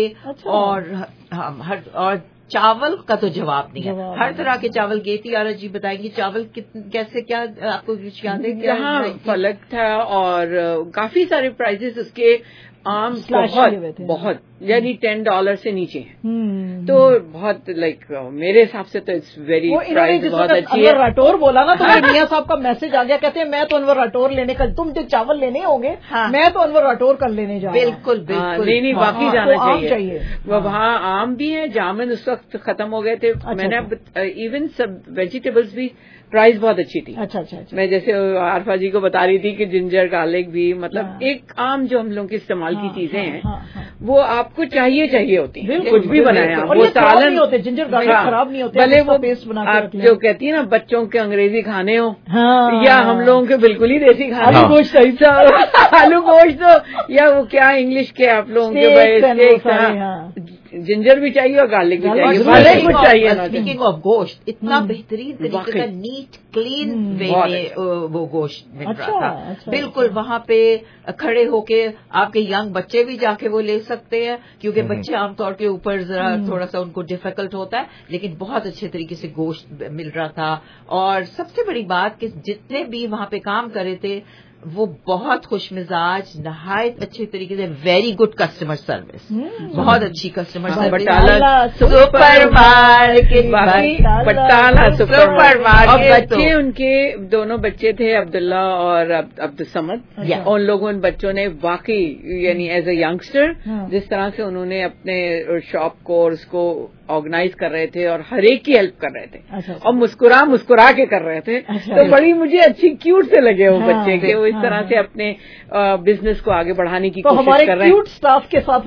اور چاول کا تو جواب نہیں ہے. ہر طرح کے چاول. گیتیارا جی بتائیں گی چاول کیسے, کیا آپ کو یاد ہے. یہاں فلک تھا اور کافی سارے پرائزز اس کے عام بہت یعنی $10 سے نیچے ہیں. تو بہت لائک میرے حساب سے تو اٹس ویری پرائز بہت اچھی ہے. انور راٹور بولا نا تو میاں صاحب کا میسج آ گیا, کہتے ہیں میں تو انور راٹور لینے کا, تم جو چاول لینے ہوں گے میں تو انور راٹور کر لینے جا. بالکل نہیں واقعی جانا چاہیے. وہاں آم بھی ہیں, جامن اس وقت ختم ہو گئے تھے. میں نے ایون سب ویجیٹیبلس بھی پرائز بہت اچھی تھی. اچھا میں جیسے عارفہ جی کو بتا رہی تھی کہ جنجر گارلک بھی, مطلب ایک عام جو ہم لوگوں کے استعمال کی چیزیں ہیں وہ آپ کو چاہیے ہوتی ہیں. کچھ بھی بنایا وہ سالن ہوتے, جنجر گارلک خراب نہیں ہوتے, بھلے وہ آپ جو کہتی ہیں نا بچوں کے انگریزی کھانے ہو یا ہم لوگوں کے بالکل ہی دیسی کھانے, آلو گوشت یا وہ کیا انگلش کے آپ لوگوں کے جنجر بھی چاہیے اور گارلک بھی چاہیے, کچھ چاہیے. اسپیکنگ آف گوشت, اتنا بہترین طریقے کا نیٹ کلین وے میں وہ گوشت مل رہا تھا. بالکل وہاں پہ کھڑے ہو کے آپ کے ینگ بچے بھی جا کے وہ لے سکتے ہیں, کیونکہ بچے عام طور کے اوپر ذرا تھوڑا سا ان کو ڈیفیکلٹ ہوتا ہے, لیکن بہت اچھے طریقے سے گوشت مل رہا تھا. اور سب سے بڑی بات کہ جتنے بھی وہاں پہ کام کر رہے تھے وہ بہت خوش مزاج, نہایت اچھے طریقے سے, ویری گڈ کسٹمر سروس, بہت اچھی customer service. Batala super market, Batala super market. بچے ان کے دونوں بچے تھے, عبداللہ اور عبدالصمد. ان لوگوں ان بچوں نے واقعی یعنی ایز اے ینگسٹر جس طرح سے انہوں نے اپنے شاپ کو اور اس کو آرگنائز کر رہے تھے اور ہر ایک کی ہیلپ کر رہے تھے, اور مسکرا کے کر رہے تھے. تو بڑی مجھے اچھی کیوٹ سے لگے وہ بچے کہ وہ اس طرح سے اپنے بزنس کو آگے بڑھانے کی کوشش کر رہے ہیں. کیوٹ اسٹاف کے ساتھ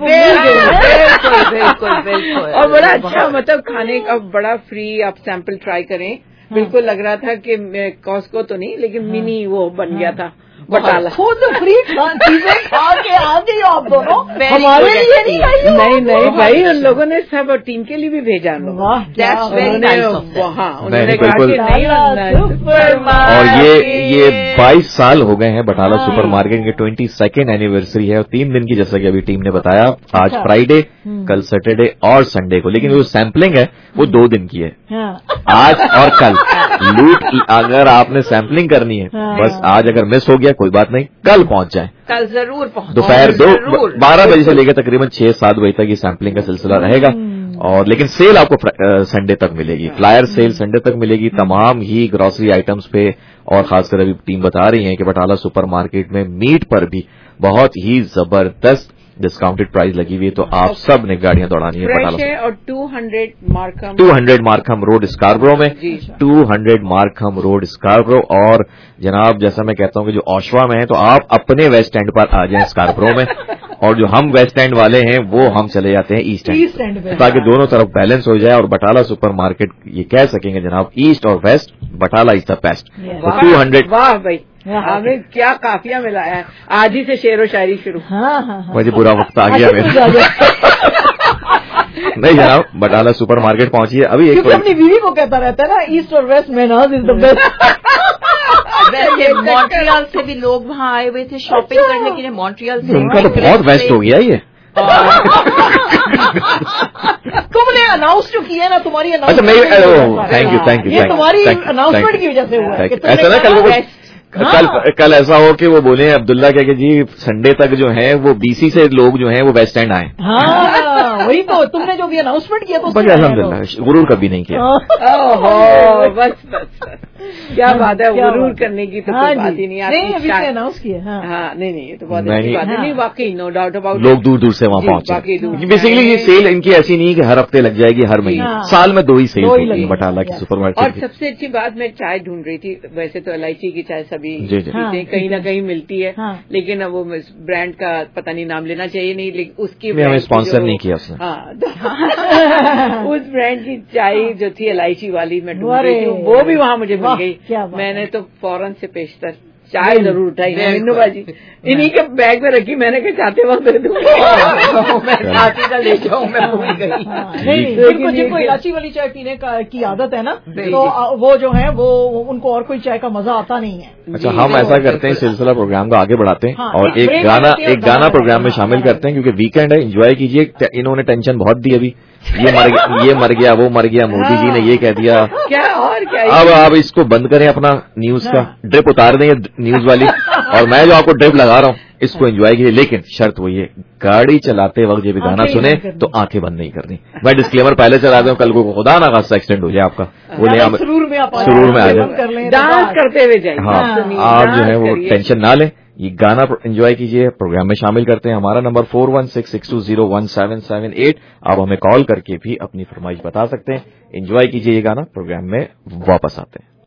بالکل اور بڑا اچھا, مطلب کھانے کا بڑا فری, آپ سیمپل ٹرائی کریں. بالکل لگ رہا تھا کہ کاسکو تو نہیں لیکن منی وہ بن گیا تھا, बटाला खुद फ्री चीजें खा के आ गई हो आप दोनों, हमारे लिए नहीं आई हो। नहीं भाई, उन लोगों ने सब टीम के लिए भी भेजा। और ये 22 साल हो गए हैं बटाला सुपर मार्केट के 22nd एनिवर्सरी है, और 3 दिन की, जैसा कि अभी टीम ने बताया, आज फ्राइडे, कल सैटरडे और संडे को, लेकिन जो सैम्पलिंग है वो 2 दिन की है, आज और कल। लूट, अगर आपने सैम्पलिंग करनी है, बस आज अगर मिस हो गया कोई बात नहीं, कल पहुंच जाए, कल जरूर पहुंच, दोपहर 12 बजे से लेकर तकरीबन 6-7 बजे तक ये सैम्पलिंग का सिलसिला रहेगा। और लेकिन सेल आपको संडे तक मिलेगी, फ्लायर सेल संडे तक मिलेगी तमाम ही ग्रोसरी आइटम्स पे, और खासकर अभी टीम बता रही है कि बटाला सुपर मार्केट में मीट पर भी बहुत ही जबरदस्त डिस्काउंटेड प्राइस लगी हुई है, तो आप सब ने गाड़ियां दौड़ानी है बटाला। और 200 मार्कहम रोड स्कार्बरो में, 200 मार्कहम रोड स्कार्बरो। और जनाब, जैसा मैं कहता हूं कि जो ओशवा में है, तो आप अपने वेस्ट एंड पर आ जाएं स्कार्बरो में, और जो हम वेस्ट एंड वाले हैं वो हम चले जाते हैं ईस्ट एंड पे, ताकि दोनों तरफ बैलेंस हो जाए, और बटाला सुपर मार्केट ये कह सकेंगे जनाब, ईस्ट और west, Batala is the best. 200। वाह भाई, हमें क्या काफिया मिलाया है, आज ही से शेर व शायरी शुरू। मुझे बुरा वक्त आ गया मेरा। नहीं जनाब, बटाला सुपर मार्केट पहुंची है अभी। क्योंकि अपनी बीवी को कहता रहता है ना, ईस्ट और वेस्ट में नाज इज द बेस्ट। वैसे मॉन्ट्रियल से भी लोग वहाँ आए हुए थे शॉपिंग करने के लिए, मॉन्ट्रियल से। उनका तो बहुत वेस्ट हो गया ये। तुमने अनाउंस जो किया ना, तुम्हारी अनाउंसमेंट, थैंक यू, ये तुम्हारी अनाउंसमेंट की वजह से हुआ है। ऐसा ना कल ऐसा हो कि वो बोले अब्दुल्ला क्या कि जी संडे तक जो है वो BC से लोग जो हैं वो वेस्ट एंड आए। हाँ, वही तो तुमने जो भी अनाउंसमेंट किया तो अल्हम्दुलिल्लाह, गुरूर कभी नहीं किया। ओहो, बस क्या बात है, गुरूर करने की तो कोई बात ही नहीं। अभी से अनाउंस किया। हाँ, नहीं, ये तो बहुत अच्छी बात है। नहीं, वाकई नो डाउट अबाउट, लोग दूर दूर से वहाँ पहुंचे। बेसिकली ये सेल इनकी ऐसी नहीं कि हर हफ्ते लग जाएगी, हर महीने, साल में 2 ही सेल होती है बटाला की सुपर मार्केट। और सबसे अच्छी बात, मैं चाय ढूंढ रही थी, वैसे तो इलायची की चाय सभी कहीं ना कहीं मिलती है, लेकिन अब वो ब्रांड का पता नहीं नाम लेना चाहिए नहीं, लेकिन उसकी हमें स्पॉन्सर नहीं किया उसने। उस ब्रांड की चाय जो थी इलायची वाली, मैं ढूंढ रही थी, वो भी वहाँ मुझे मिल गई। मैंने तो फौरन से पेशतर चाय जरूर उठाई मीनू बाजी, इन्हीं के बैग में रखी, मैंने कहा चाहते वक्त दे दूँ, मैं साथी का ले जाऊँ, मैं भूल गई। जिनको इलायची वाली चाय पीने की आदत है ना, तो वो जो है वो उनको और कोई चाय का मजा आता नहीं है। अच्छा, हम ऐसा करते हैं, सिलसिला प्रोग्राम को आगे बढ़ाते हैं और एक गाना प्रोग्राम में शामिल करते हैं, क्योंकि वीकेंड है, एंजॉय कीजिए। इन्होंने टेंशन बहुत दी अभी, ये मर गया, वो मर गया, मोदी जी ने ये कह दिया, क्या और क्या। अब आप इसको बंद करें, अपना न्यूज का ड्रिप उतार दें न्यूज वाली, और मैं जो आपको ड्रिप लगा रहा हूँ इसको एंजॉय कीजिए। लेकिन शर्त वही है, गाड़ी चलाते वक्त ये भी गाना सुने तो आंखें बंद नहीं करनी। मैं डिस्क्लेमर पहले चला दूं, कल को खुदा ना खासा एक्सीडेंट हो जाए आपका, बोले हम सुरूर में आ जाए, डांस करते हुए जाए। हाँ, आप जो है वो टेंशन ना लें, ये गाना एंजॉय कीजिए। प्रोग्राम में शामिल करते हैं। हमारा नंबर 4166201778। आप हमें कॉल करके भी अपनी फरमाइश बता सकते हैं। एंजॉय कीजिए ये गाना, प्रोग्राम में वापस आते हैं।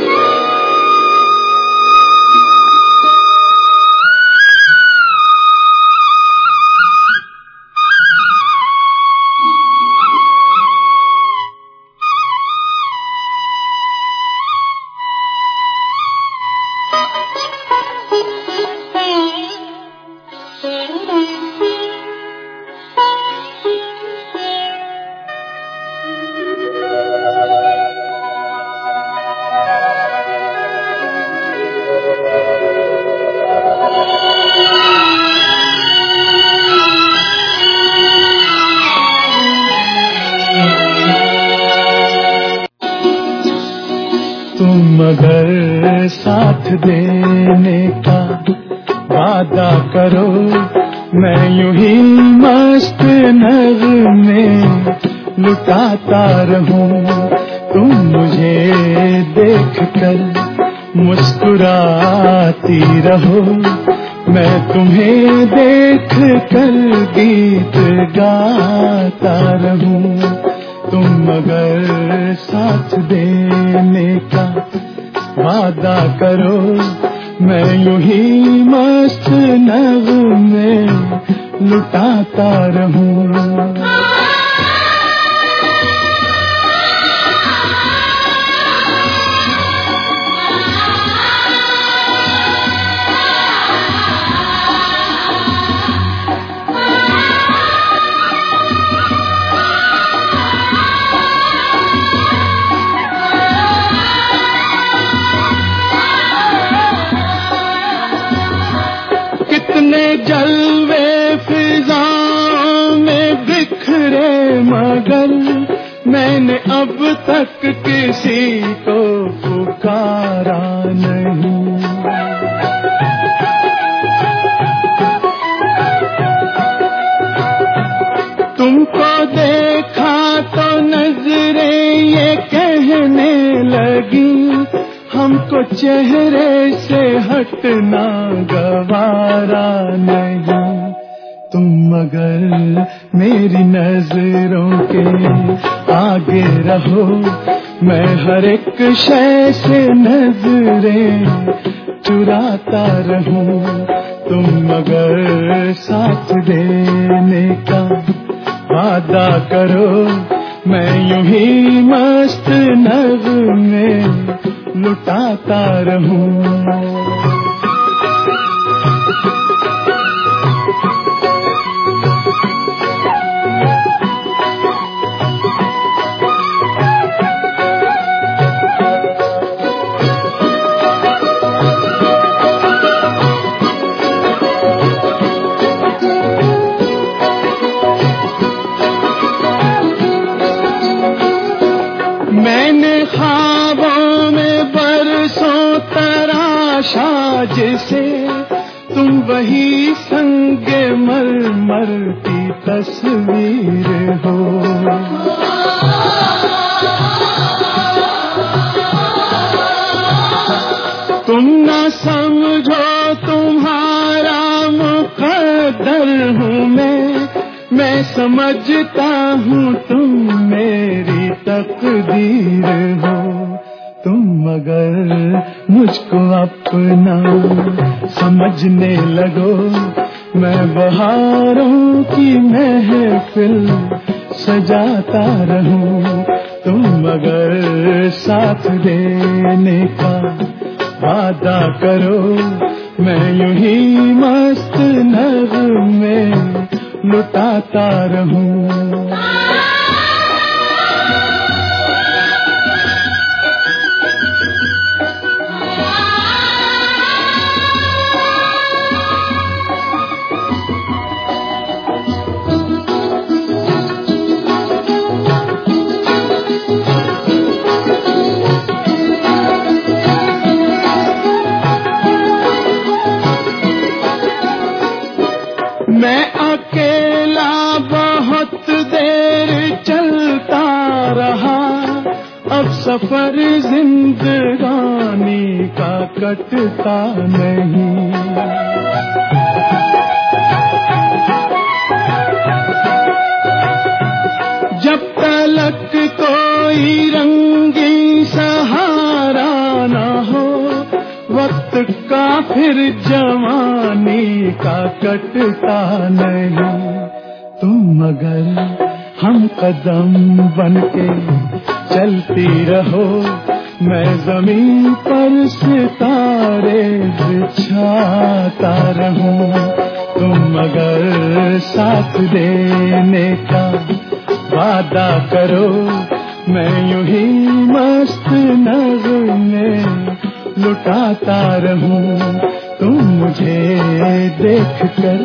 मगर साथ देने का वादा करो, मैं यूं ही मस्त नगमे लुटाता रहूं। तुम मुझे देख कर मुस्कुराती रहो, मैं तुम्हें देख कर गीत गाता रहूं। तुम मगर साथ देने का वादा करो, मैं यूं ही मस्त नगमे लुटाता रहूं। مگر میں نے اب تک کسی کو پکارا نہیں. تم کو دیکھا تو نظریں یہ کہنے لگی ہم کو چہرے سے ہٹنا گوارا نہیں. تم مگر میری نظروں کے آگے رہو میں ہر ایک شے سے نظریں چراتا رہوں. تم مگر ساتھ دینے کا وعدہ کرو میں یوں ہی مست نغمے لٹاتا رہوں. میں نے خوابوں میں برسوں تراشا جسے تم وہی سنگ مرمر کی تصویر ہو. تم نہ سمجھو تمہارا مقدر ہوں میں سمجھتا ہوں تم میری تقدیر ہو. تم مگر مجھ کو اپنا سمجھنے لگو میں بہاروں کی محفل سجاتا رہوں. تم مگر ساتھ دینے کا وعدہ کرو میں یوں ہی مست نغمے لٹاتا رہوں. میں اکیلا بہت دیر چلتا رہا اب سفر زندگانی کا کٹتا نہیں. جب تلک کوئی رنگی سہارا نہ ہو وقت کا پھر جوانی کا کٹتا نہیں. تم مگر ہم قدم بن کے چلتی رہو میں زمین پر ستارے بچھاتا رہوں. تم مگر ساتھ دینے کا وعدہ کرو میں یوں ہی مست نغمے لٹاتا رہوں. تم مجھے دیکھ کر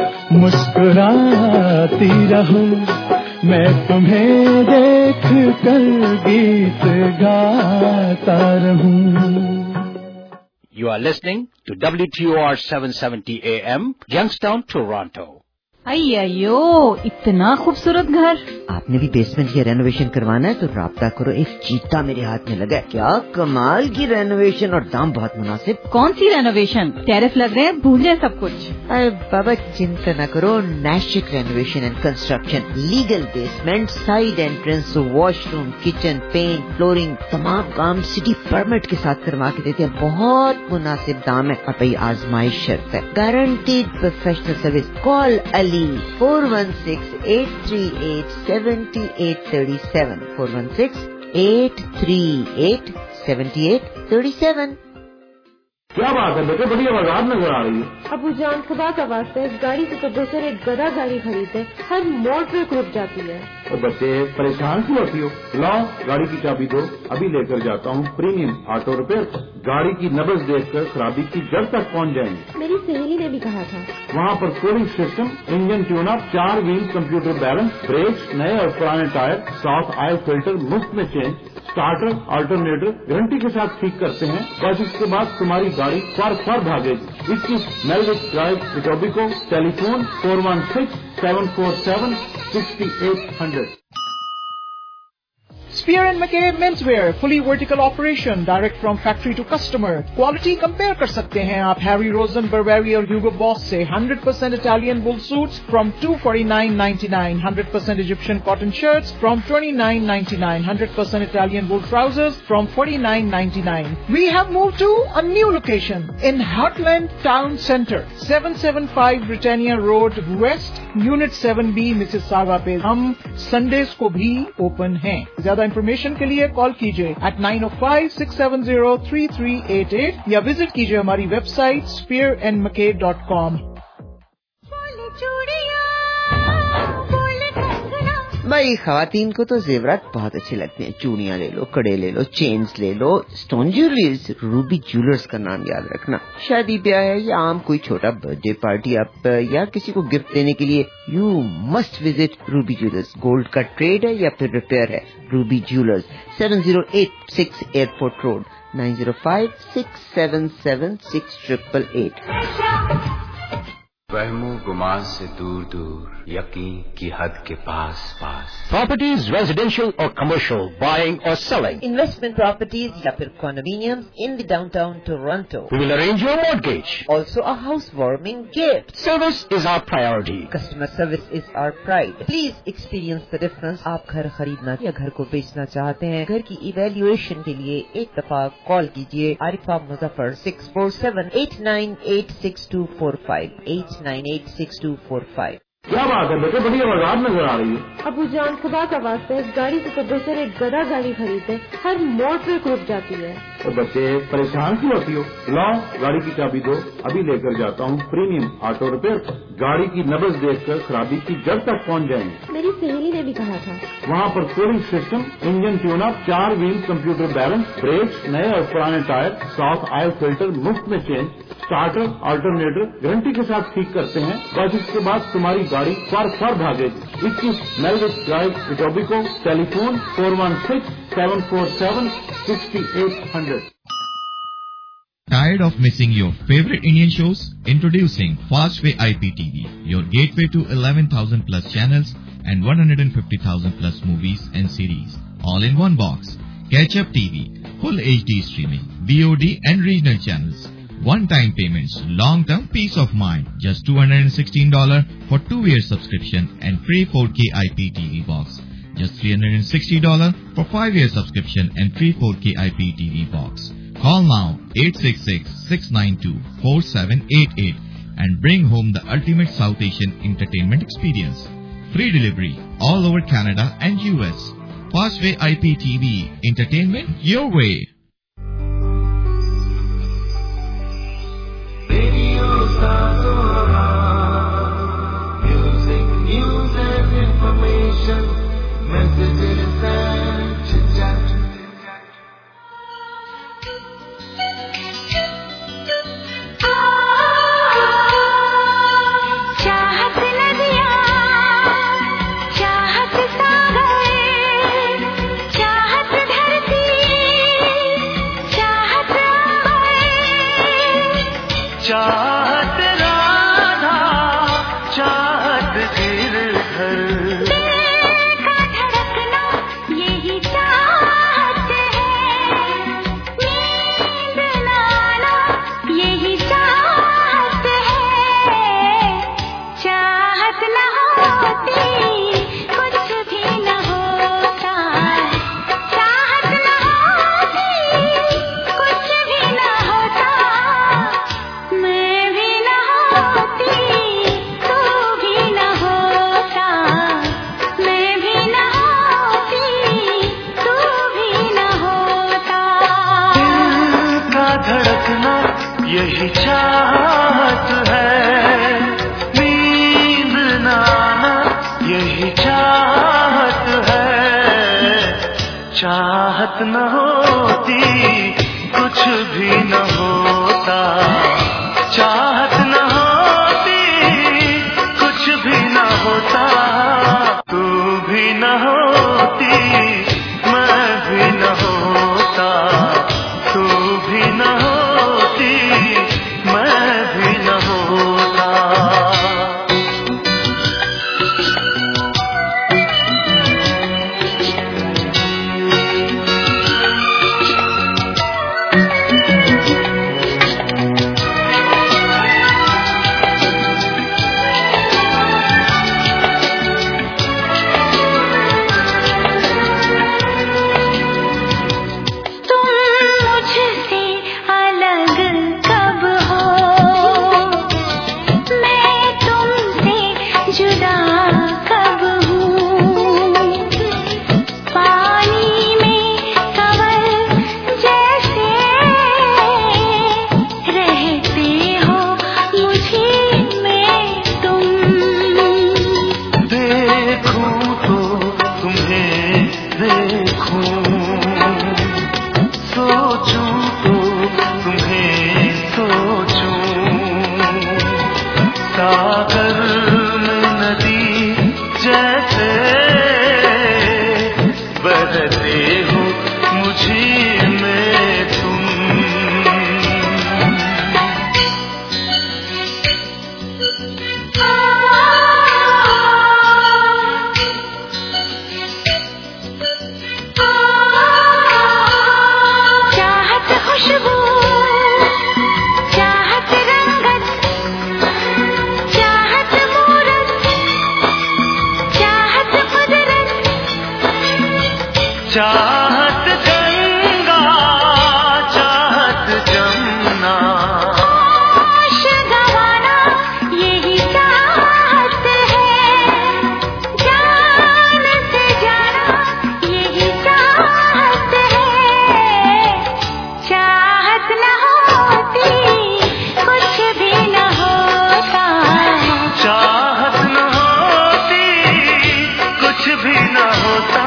مسکراتی رہو میں تمہیں دیکھ کر گیت گاتا رہوں. You are listening to WTOR 770 AM, Youngstown, Toronto. ایو اتنا خوبصورت گھر. آپ نے بھی بیسمنٹ کی رینوویشن کروانا ہے تو رابطہ کرو. ایک چیتا میرے ہاتھ میں لگا ہے. کیا کمال کی رینوویشن اور دام بہت مناسب. کون سی رینوویشن؟ ٹیرف لگ رہے ہیں، بھول جائے سب کچھ. ارے بابا چنتا نہ کرو. Nishak renovation and construction, legal basement, side entrance, wash room, kitchen, paint, flooring, تمام کام سٹی پرمٹ کے ساتھ کروا کے دیتے ہیں. بہت مناسب دام ہے اور بھائی آزمائش شرط ہے. Guaranteed professional service. Call Ali 416-838-7837 416-838-7837. क्या बात है बेटे, बड़ी आवाज़ नजर आ रही है। अबू जान खुदा का वास्ता इस गाड़ी से तो बेहतर एक गधा गाड़ी खरीदे, हर मोड़ पे रुक जाती है। तो बच्चे परेशान क्यों होती हो? लाओ गाड़ी की चाबी दो, अभी लेकर जाता हूँ प्रीमियम ऑटो रिपेयर। गाड़ी की नब्ज देखकर खराबी की जड़ तक पहुँच जाएंगे। मेरी सहेली ने भी कहा था। वहाँ पर cooling system, engine tune up, 4 wheel computer balance, brakes, नए और पुराने टायर, साफ ऑयल फिल्टर मुफ्त में चेंज, स्टार्टर अल्टरनेटर गारंटी के साथ ठीक करते हैं। बस इसके बाद तुम्हारी गाड़ी फर भागेगी। 21 Melwick drive, Etobicoke. Telephone 416-747-6800। Spear & Mackay Menswear, fully vertical operation, direct from factory to customer. Quality compare कर सकते हैं आप Harry Rosen, Burberry और Hugo Boss से। 100% Italian wool suits from $249.99, 100% Egyptian cotton shirts from $29.99, 100% Italian wool trousers from $49.99. We have moved to a new location in Heartland Town Center, 775 Britannia Road West, Unit 7B, Mississauga पे। हम Sundays को भी open हैं। ज्यादा information के लिए call कीजिए at 905-670-3388 या विजिट कीजिए हमारी वेबसाइट spearandmackay.com। भाई खवातीन को तो जेवरात बहुत अच्छे लगते हैं। चूड़ियां ले लो, कड़े ले लो, चेन्स ले लो, स्टोन ज्वेलरीज। रूबी ज्वेलर्स का नाम याद रखना। शादी ब्याह है या आम कोई छोटा बर्थडे पार्टी आप या किसी को गिफ्ट देने के लिए you must visit Ruby jewellers. Gold का ट्रेड है या फिर रिपेयर है, रूबी ज्वेलर्स 7086 एयरपोर्ट रोड 9056776888। वहमो गुमान से दूर दूर, यकीन की हद के पास पास। Properties, residential or commercial, buying or selling. Investment properties या फिर condominiums in the downtown Toronto. We will arrange your mortgage. Also a housewarming gift. Service is our priority. Customer service is our pride. Please experience the difference. आप घर खरीदना या घर को बेचना चाहते हैं, घर की इवैल्यूएशन के लिए एक दफा कॉल कीजिए। आरिफा मुजफ्फर 647-898-6245 898-6245। क्या बात है बेटे, बड़ी आवाज़ नजर आ रही है। अबू जान खुदा का वास्ता इस गाड़ी से तो बेहतर एक गधा गाड़ी खरीदे, हर मोड़ पे रुक जाती है। तो बच्चे परेशान क्यों होती हो? लाओ गाड़ी की चाबी दो, अभी लेकर जाता हूँ प्रीमियम ऑटो रिपेयर। गाड़ी की नब्ज देखकर खराबी की जड़ तक पहुँच जाएंगे। मेरी सहेली ने भी कहा था। वहाँ पर cooling system, engine tune up, 4 wheel computer balance, brakes, नए और पुराने टायर, साफ ऑयल फिल्टर मुफ्त में चेंज, स्टार्टर अल्टरनेटर गारंटी के साथ ठीक करते हैं। बस इसके बाद तुम्हारी गाड़ी फर भागेगी। 21 Melwick drive, Etobicoke. Telephone 416-747-6800। Tired of missing your favorite Indian shows? Introducing Fastway IPTV, your gateway to 11,000 plus channels and 150,000 plus movies and series, all in one box. Catch Up TV, full HD streaming, VOD and regional channels. One-time payments, long-term peace of mind. Just $216 for 2-year subscription and free 4K IPTV box. Just $360 for 5-year subscription and free 4K IPTV box. Call now 866-692-4788 and bring home the ultimate South Asian entertainment experience. Free delivery all over Canada and US. Fastway IPTV, entertainment your way. Music, news and information, messages and chit-chat. चाहत नदियाँ, चाहत सागर, चाहत धरती, चाहत अंबर, चाहत राधा, चाहत गिरधर, दिल का धड़कना, यही चाहत है, नींद न आना यही चाहत है। चाहत न होती कुछ भी न होता, चाहत न होती कुछ भी न होता। तू भी न होती मैं भी न होता, तू भी न होती मैं भी न होता। चाहत गंगा चाहत जमुना, होश गंवाना यही चाहत है। जान से जाना यही चाहत है। चाहत न होती कुछ भी न होता, चाहत न होती कुछ भी न होता।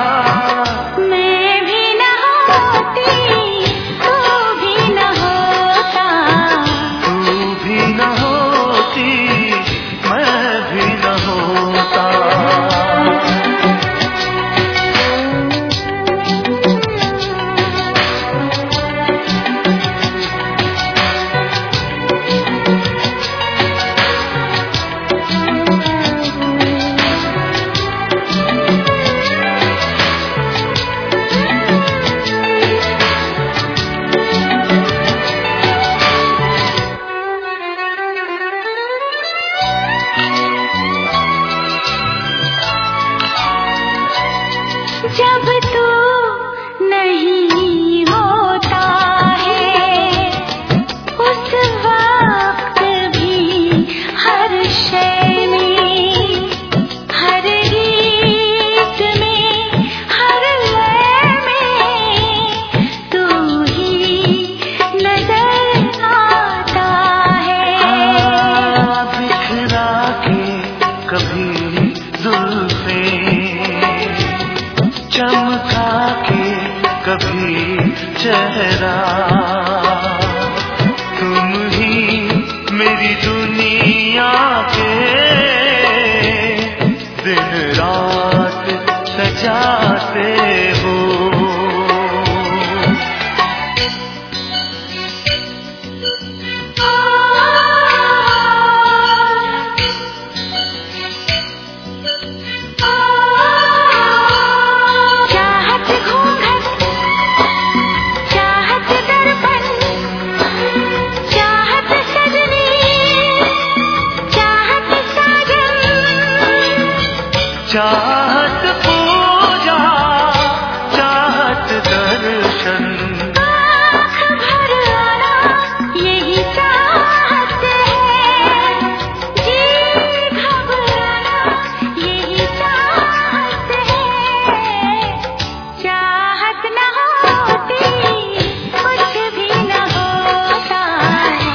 जब तू नहीं होता है उस वक्त भी हर शय में, हर गीत में, हर लय में तू ही नजर आता है। बिखरा के कभी जुल्फें, चमका के कभी चेहरा, तुम ही मेरी दुनिया के दिन रात सजाते हो। चाहत पूजा चाहत दर्शन, आँख भर आना यही चाहत है। जी घबराना यही चाहत है। चाहत न होती कुछ भी न होता,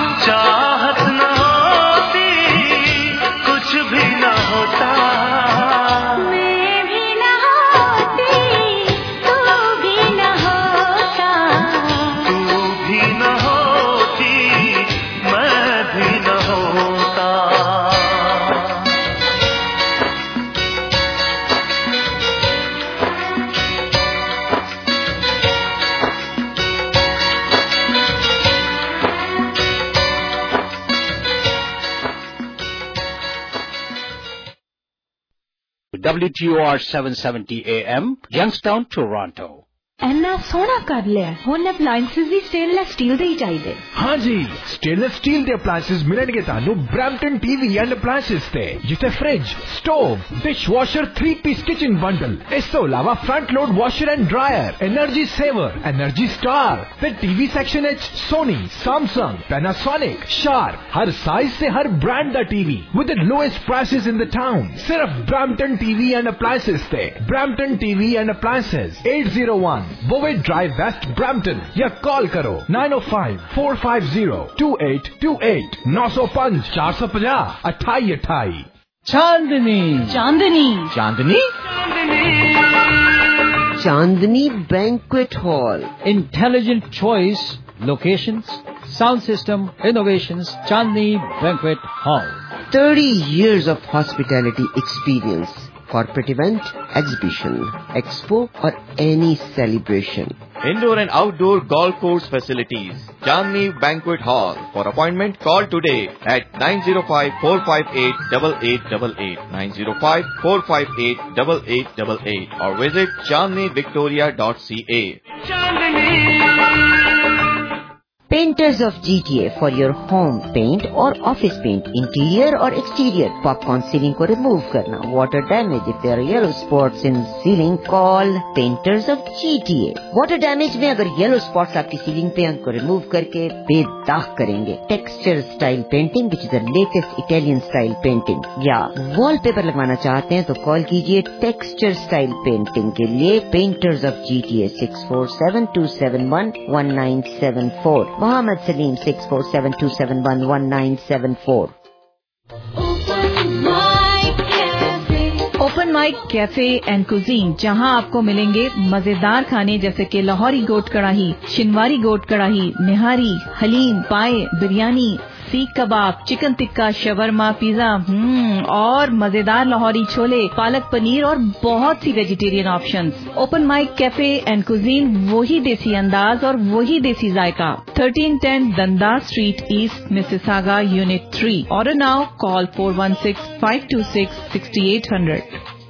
WTOR 770 AM, Youngstown, Toronto. ਇੰਨਾ ਸੋਹਣਾ ਕਰ ਲਿਆ ਹੁਣ ਅਪਲਾਈਐਂਸਸ ਵੀ ਸਟੇਨਲੈਸ ਸਟੀਲ ਦੇ ਹੀ ਚਾਹੀਦੇ ਹਾਂ ਜੀ ਸਟੇਨਲੈਸ ਸਟੀਲ ਦੇ ਅਪਲਾਈਐਂਸਸ ਮਿਲਣਗੇ ਤੁਹਾਨੂੰ ਬ੍ਰੈਂਪਟਨ ਟੀਵੀ ਐਂਡ ਅਪਲਾਈਐਂਸਸ ਤੇ ਜਿੱਥੇ fridge stove dishwasher 3-piece kitchen bundle ਇਸ ਤੋਂ ਇਲਾਵਾ front load washer and dryer energy saver energy star ਤੇ ਟੀਵੀ ਸੈਕਸ਼ਨ ਵਿੱਚ ਸੋਨੀ ਸੈਮਸੰਗ ਪੈਨਾਸੋਨਿਕ ਸ਼ਾਰਪ ਹਰ ਸਾਈਜ਼ ਤੇ ਹਰ ਬ੍ਰਾਂਡ ਦਾ TV with the lowest prices in the town ਸਿਰਫ ਬ੍ਰੈਂਪਟਨ ਟੀਵੀ ਐਂਡ ਅਪਲਾਈਐਂਸਸ ਤੇ Brampton TV and appliances 801 Bowen Drive West Brampton या call करो 905-450-2828 905 450 2828 चांदनी चांदनी चांदनी Chandni Banquet Hall. Intelligent choice, locations, sound system, innovations, Chandni Banquet Hall. 30 years of hospitality experience. Corporate event, exhibition, expo or any celebration. Indoor and outdoor golf course facilities. Chandni Banquet Hall. For appointment, call today at 905-458-8888, 905-458-8888 or visit chandnivictoria.ca. Painters of GTA for your home paint or office paint, interior or exterior. Popcorn ceiling को remove करना. Water damage if there are yellow spots in ceiling, call Painters of GTA. Water damage में अगर yellow spots आपकी ceiling पे उनको remove करके बेदाग करेंगे. Texture style painting which is the latest Italian style painting. या wallpaper लगवाना चाहते हैं तो call कीजिए Texture style painting के लिए Painters of GTA 647-271-1974. Mohammed Salim 647-271-1974. Open mic cafe and cuisine जहां आपको मिलेंगे मजेदार खाने जैसे कि लाहौरी गोट कढ़ाई, शिनवारी गोट कढ़ाई, निहारी, haleem, paya, biryani, seekh kebab, chicken tikka, shawarma, pizza और मजेदार लाहौरी छोले, पालक पनीर और बहुत सी vegetarian options. Open mic cafe and cuisine, वही देसी अंदाज और वही देसी जायका। 1310 Dundas street east, Mississauga, unit 3। Order now, call 416-526-6800।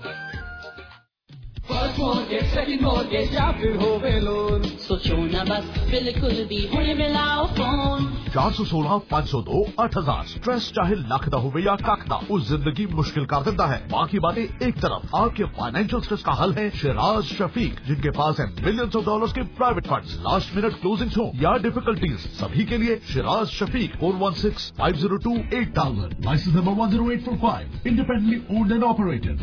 Second mortgage या फिर होवे लोन, सोचो ना बस बिल्कुल भी हुने मिलाओ फोन। 416-502-8000 स्ट्रेस चाहे लख दा होवे या कख दा, उस जिंदगी मुश्किल कर देता है। बाकी बातें एक तरफ, आपके फाइनेंशियल स्ट्रेस का हल है शिराज शफीक, जिनके पास है मिलियंस ऑफ डॉलर्स के private funds. Last minute closings हो या डिफिकल्टीज, सभी के लिए Shiraz Shafiq 416-502-8000, licence number 10845, independently owned and operated.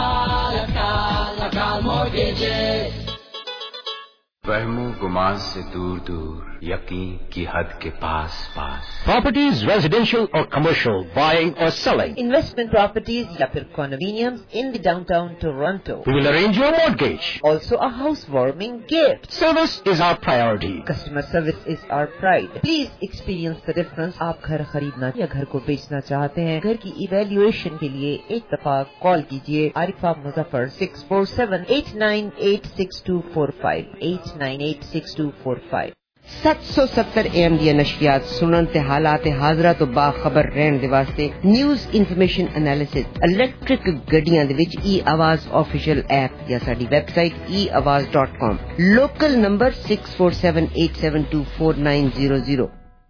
वहमो गुमान से दूर दूर, यकीन की हद के पास पास। Properties, residential or commercial, buying or selling. Investment properties या फिर condominiums in the downtown Toronto. We will arrange your mortgage. Also a housewarming gift. Service is our priority. Customer service is our pride. Please experience the difference. आप घर खरीदना या घर को बेचना चाहते हैं, घर की इवैल्यूएशन के लिए एक दफा कॉल कीजिए आरिफा मुजफ्फर 647-898-6245, 898-6245। 770 AM ਦੀਆਂ ਨਸ਼ਰੀਆਤ ਸੁਣਨ ਤੇ ਹਾਲਾਤ ਹਾਜ਼ਰਾ ਤੋਂ ਬਾਖਬਰ ਰਹਿਣ ਦੇ ਵਾਸਤੇ ਨਿਊਜ਼ ਇਨਫੋਰਮੇਸ਼ਨ ਐਨਾਲਿਸਿਸ ਇਲੈਕਟ੍ਰਿਕ ਗੱਡੀਆਂ ਦੇ ਵਿੱਚ e-ਆਵਾਜ਼ ਆਫੀਸ਼ੀਅਲ ਐਪ ਜਾਂ ਸਾਡੀ website eawaz.com। Local number 6478724900।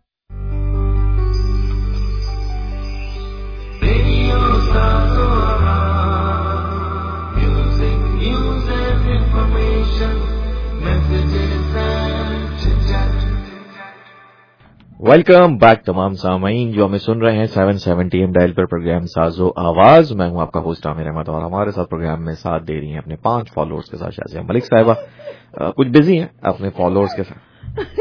Welcome back तमाम सामाईन जो हमें सुन रहे हैं 770 AM डायल पर प्रोग्राम साजो आवाज। मैं हूं आपका होस्ट आमिर अहमद और हमारे साथ प्रोग्राम में साथ दे रही हैं अपने 5 फॉलोअर्स के साथ शाजिया मलिक साहिबा। कुछ बिजी हैं अपने फॉलोअर्स के साथ।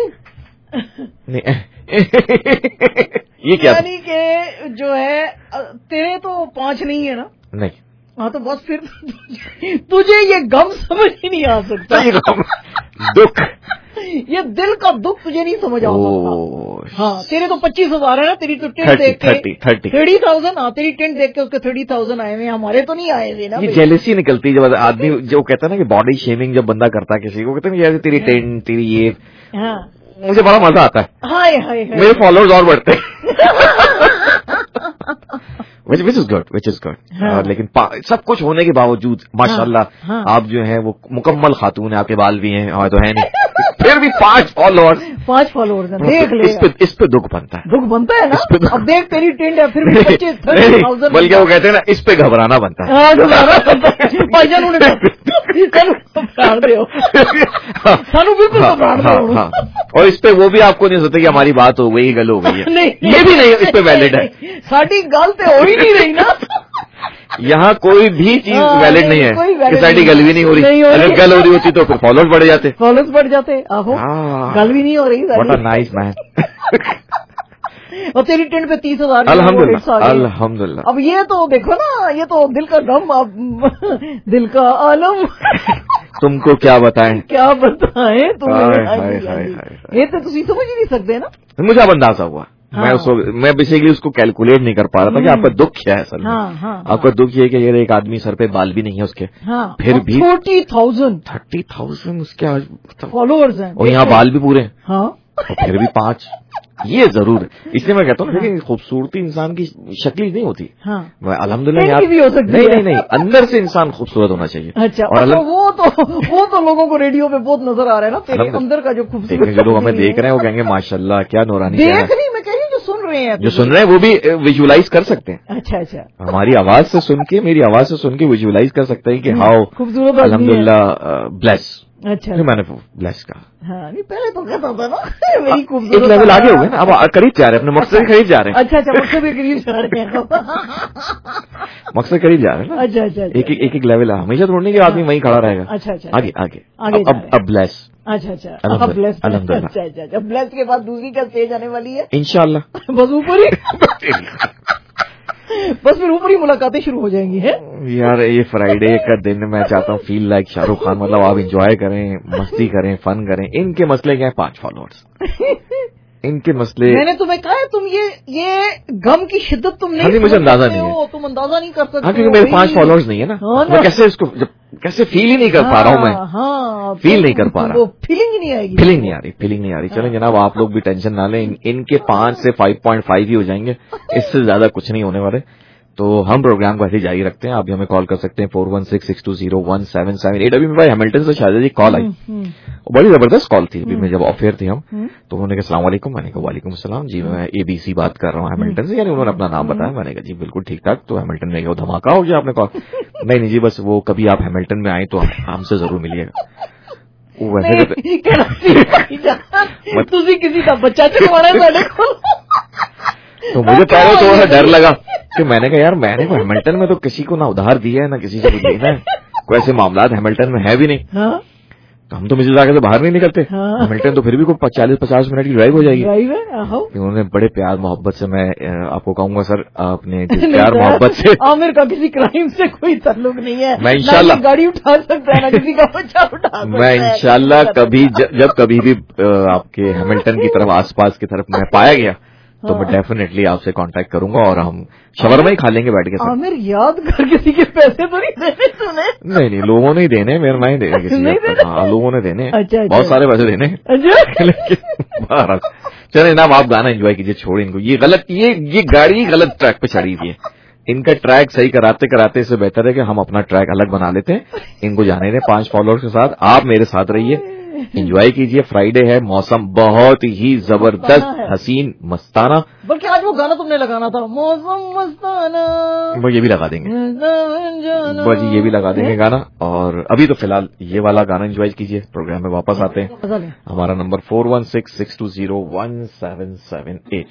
ये क्या यानी कि जो है तेरे तो 5 नहीं है ना? नहीं। हाँ तो बस फिर तुझे ये गम समझ ही नहीं आ सकता। दुख, ये दिल का दुख तुझे नहीं समझ आ सकता। हाँ तेरे तो 25,000 है ना, तेरी तो टेंट देख के 30,000। हाँ तेरी टेंट देख के उसके 30,000 आए हुए, हमारे तो नहीं आए थे ना। ये जेलसी निकलती जब आदमी जो कहता है ना कि बॉडी शेमिंग जब बंदा करता है किसी को, कहते हैं यार तेरी टेंट तेरी ये, हाँ मुझे बड़ा मजा आता है। हाय हाय मेरे फॉलोअर्स और बढ़ते हैं। which is good. लेकिन सब कुछ होने के बावजूद माशाल्लाह आप जो हैं वो मुकम्मल खातून है, आपके बाल भी हैं और तो है नहीं, फिर भी 5 फॉलोअर्स हैं, देख ले। इस पे दुख बनता है ना। अब देख तेरी टेंट है, फिर भी 25,000, बल्कि वो कहते हैं ना, इस पे घबराना बनता है। और इस पे वो भी आपको नहीं सोचते कि हमारी बात हो गई, गल हो गई है, ये भी नहीं, इस पे वैलिड है। साड़ी गल तो हो ही नहीं रही ना, यहाँ कोई भी चीज वैलिड नहीं है कि साड़ी गल भी नहीं हो रही। अगर गल हो रही होती तो फिर फॉलोअर्स बढ़ जाते। गल भी नहीं हो रही। What a nice man. और तेरी टेंट पे 30,000 अल्हम्दुलिल्लाह। अब ये तो देखो ना, ये तो दिल का गम, अब दिल का आलम। तुमको क्या बताएं तुम्हें, ये तो तुम समझ ही नहीं सकते ना। मुझे अब अंदाजा हुआ। मैं बेसिकली उसको कैलकुलेट नहीं कर पा रहा था कि आपका दुख क्या है असल में। आपका दुख ये कि ये एक आदमी सर पे बाल भी नहीं है उसके, फिर भी 30,000 उसके फॉलोअर्स हैं, और यहाँ बाल भी पूरे हैं, और फिर भी 5। ये जरूर, इसलिए मैं कहता हूँ देखिए, खूबसूरती इंसान की शक्ल ही नहीं होती। अल्हम्दुलिल्लाह यार, भी हो सकती है। नहीं, अंदर से इंसान खूबसूरत होना चाहिए। अच्छा, और वो तो लोगों को रेडियो पे बहुत नजर आ रहा है ना, तेरे अंदर का जो खूबसूरत, जो लोग हमें देख रहे हैं वो कहेंगे माशाल्लाह क्या नूरानी। देख नहीं, मैं कह रही हूँ जो सुन रहे हैं वो भी विजुअलाइज कर सकते हैं। अच्छा, हमारी आवाज से सुन के, मेरी आवाज से सुन के विजुअलाइज कर सकते हैं कि हाउ खूबसूरत, अल्हम्दुलिल्लाह ब्लेस। अच्छा, मैंने ब्लेस कहा। हाँ, नहीं पहले तो कहता था ना, मेरी खूबसूरत। एक लेवल आगे हो गए ना, अब करीब जा रहे हैं, अपने मकसद करीब जा रहे हैं। अच्छा, मकसद भी करीब जा रहे हैं, मकसद करीब जा रहे हैं ना। अच्छा, एक लेवल है, हमेशा थोड़ी कि आदमी वहीं खड़ा रहेगा। अच्छा, आगे अब ब्लेस। अच्छा, अब ब्लेस, अल्हम्दुलिल्लाह। अच्छा, ब्लेस के बाद दूसरी क्या स्टेज आने वाली है इंशाल्लाह। बस ऊपर ही बस फिर ऊपर ही मुलाकातें शुरू हो जाएंगी है यार। ये फ्राइडे का दिन मैं चाहता हूँ फील लाइक शाहरुख खान, मतलब आप एंजॉय करें, मस्ती करें, फन करें। इनके मसले क्या है? 5 फॉलोअर्स। इनके मसले, मैंने तुम्हें कहा है, तुम ये गम की शिद्दत तुम नहीं, मुझे अंदाजा नहीं है, तुम अंदाजा नहीं कर सकते। हाँ, क्योंकि मेरे 5 फॉलोअर्स नहीं है ना, मैं कैसे इसको कैसे फील ही नहीं कर पा रहा हूँ। मैं फील नहीं कर पा रहा, फीलिंग ही नहीं आएगी, फीलिंग नहीं आ रही। चलें जनाब, आप लोग भी टेंशन ना लें, इनके 5 से 5.5 ही हो जाएंगे, इससे ज्यादा कुछ नहीं होने वाले। तो हम प्रोग्राम को ऐसे जारी रखते हैं। आप भी हमें कॉल कर सकते हैं 4166201778। अभी मेरे भाई हैमिल्टन से शायद जी कॉल आई, बड़ी जबरदस्त कॉल थी। अभी मैं जब ऑफ एयर थे हम, तो उन्होंने कहा अस्सलाम वालेकुम। मैंने कहा वालेकुम अस्सलाम जी, मैं ABC बात कर रहा हूँ हैमिल्टन से, यानी उन्होंने अपना नाम बताया। मैंने कहा जी बिल्कुल ठीक ठाक। तो हैमिल्टन में धमाका हो गया, आपने कॉल? नहीं जी, बस वो कभी आप हैमिल्टन में आए तो हमसे जरूर मिलिएगा। वैसे किसी का बच्चा तो मुझे पहले थोड़ा डर लगा कि मैंने कहा यार, मैंने को हैमिल्टन में तो किसी को ना उधार दिया है ना किसी से कुछ देना है, कोई ऐसे मामलात हैमिल्टन में है भी नहीं। हाँ? तो हम तो मिसेज से बाहर नहीं निकलते। हाँ? हैमिल्टन तो फिर भी कोई 40-50 मिनट की ड्राइव हो जाएगी। उन्होंने बड़े प्यार मोहब्बत से, मैं आपको कहूंगा सर, आपने प्यार मोहब्बत से, आमिर का किसी क्राइम से कोई ताल्लुक नहीं है, मैं इंशाल्लाह गाड़ी उठा सकता है ना किसी का बच्चा उठा सकता है। मैं इंशाल्लाह कभी जब कभी भी आपके हैमिल्टन की तरफ, आसपास की तरफ मैं पाया गया तो मैं डेफिनेटली आपसे कांटेक्ट करूंगा और हम शवरमा ही खा लेंगे बैठ के। आमिर याद कर, किसी के पैसे तो नहीं देने तूने? नहीं, लोगों ने ही देने, मेरे नहीं देने किसी ने। हाँ, लोगों ने देने। अच्छा, बहुत सारे पैसे देने। लेकिन चले ना, आप गाना एंजॉय कीजिए, छोड़ इनको। ये गलत, ये गाड़ी गलत ट्रैक पे चढ़ी हुई है। इनका ट्रैक सही कराते कराते इससे बेहतर है कि हम अपना ट्रैक अलग बना लेते हैं। इनको जाने दें 5 फॉलोअर्स के साथ। आप मेरे साथ रहिए, एंजॉय कीजिए। फ्राइडे है, मौसम बहुत ही जबरदस्त, हसीन, मस्ताना। बल्कि आज वो गाना तुमने लगाना था, मौसम मस्ताना, वो ये भी लगा देंगे, बस ये भी लगा देंगे गाना। और अभी तो फिलहाल ये वाला गाना एंजॉय कीजिए। प्रोग्राम में वापस आते हैं। हमारा नंबर 4166201778।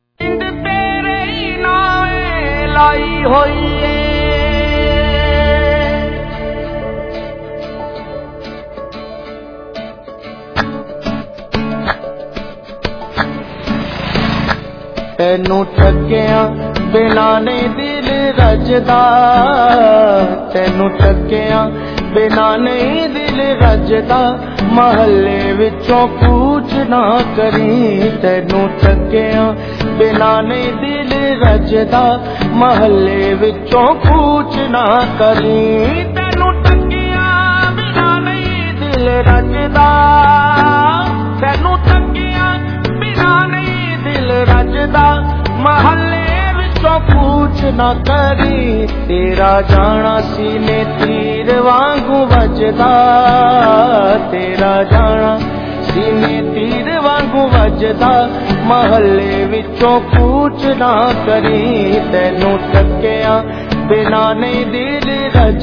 ਤੈਨੂੰ ਠੱਗਿਆ ਬਿਨਾ ਨਹੀਂ ਦਿਲ ਰੱਜਦਾ, ਤੈਨੂੰ ਠੱਗਿਆ ਬਿਨਾ ਨਹੀਂ ਦਿਲ ਰੱਜਦਾ, ਮਹੱਲੇ ਵਿੱਚੋਂ ਕੂਚ ਨਾ ਕਰੀ। ਤੈਨੂੰ ਠੱਗਿਆ ਬਿਨਾ ਨਹੀਂ ਦਿਲ ਰੱਜਦਾ, ਮਹੱਲੇ ਵਿੱਚੋਂ ਕੂਚ ਨਾ ਕਰੀ। ਤੈਨੂੰ ਠੱਗਿਆ ਬਿਨਾ ਨਹੀਂ ਦਿਲ ਰੱਜਦਾ, ਤੈਨੂੰ ਠੱਗਿਆ ਬਿਨਾ ਨਹੀਂ ਦਿਲ ਰੱਜਦਾ, ਮਹੱਲੇ ਵਿੱਚੋਂ ਕੂਚ ना करी तेरा जाना सीने तीर वांगू वजदा तेरा जाना सीने तीर वांगू वजदा महल्ले विचों कूच ना करी तैनू टकिया बिना नहीं दिल रज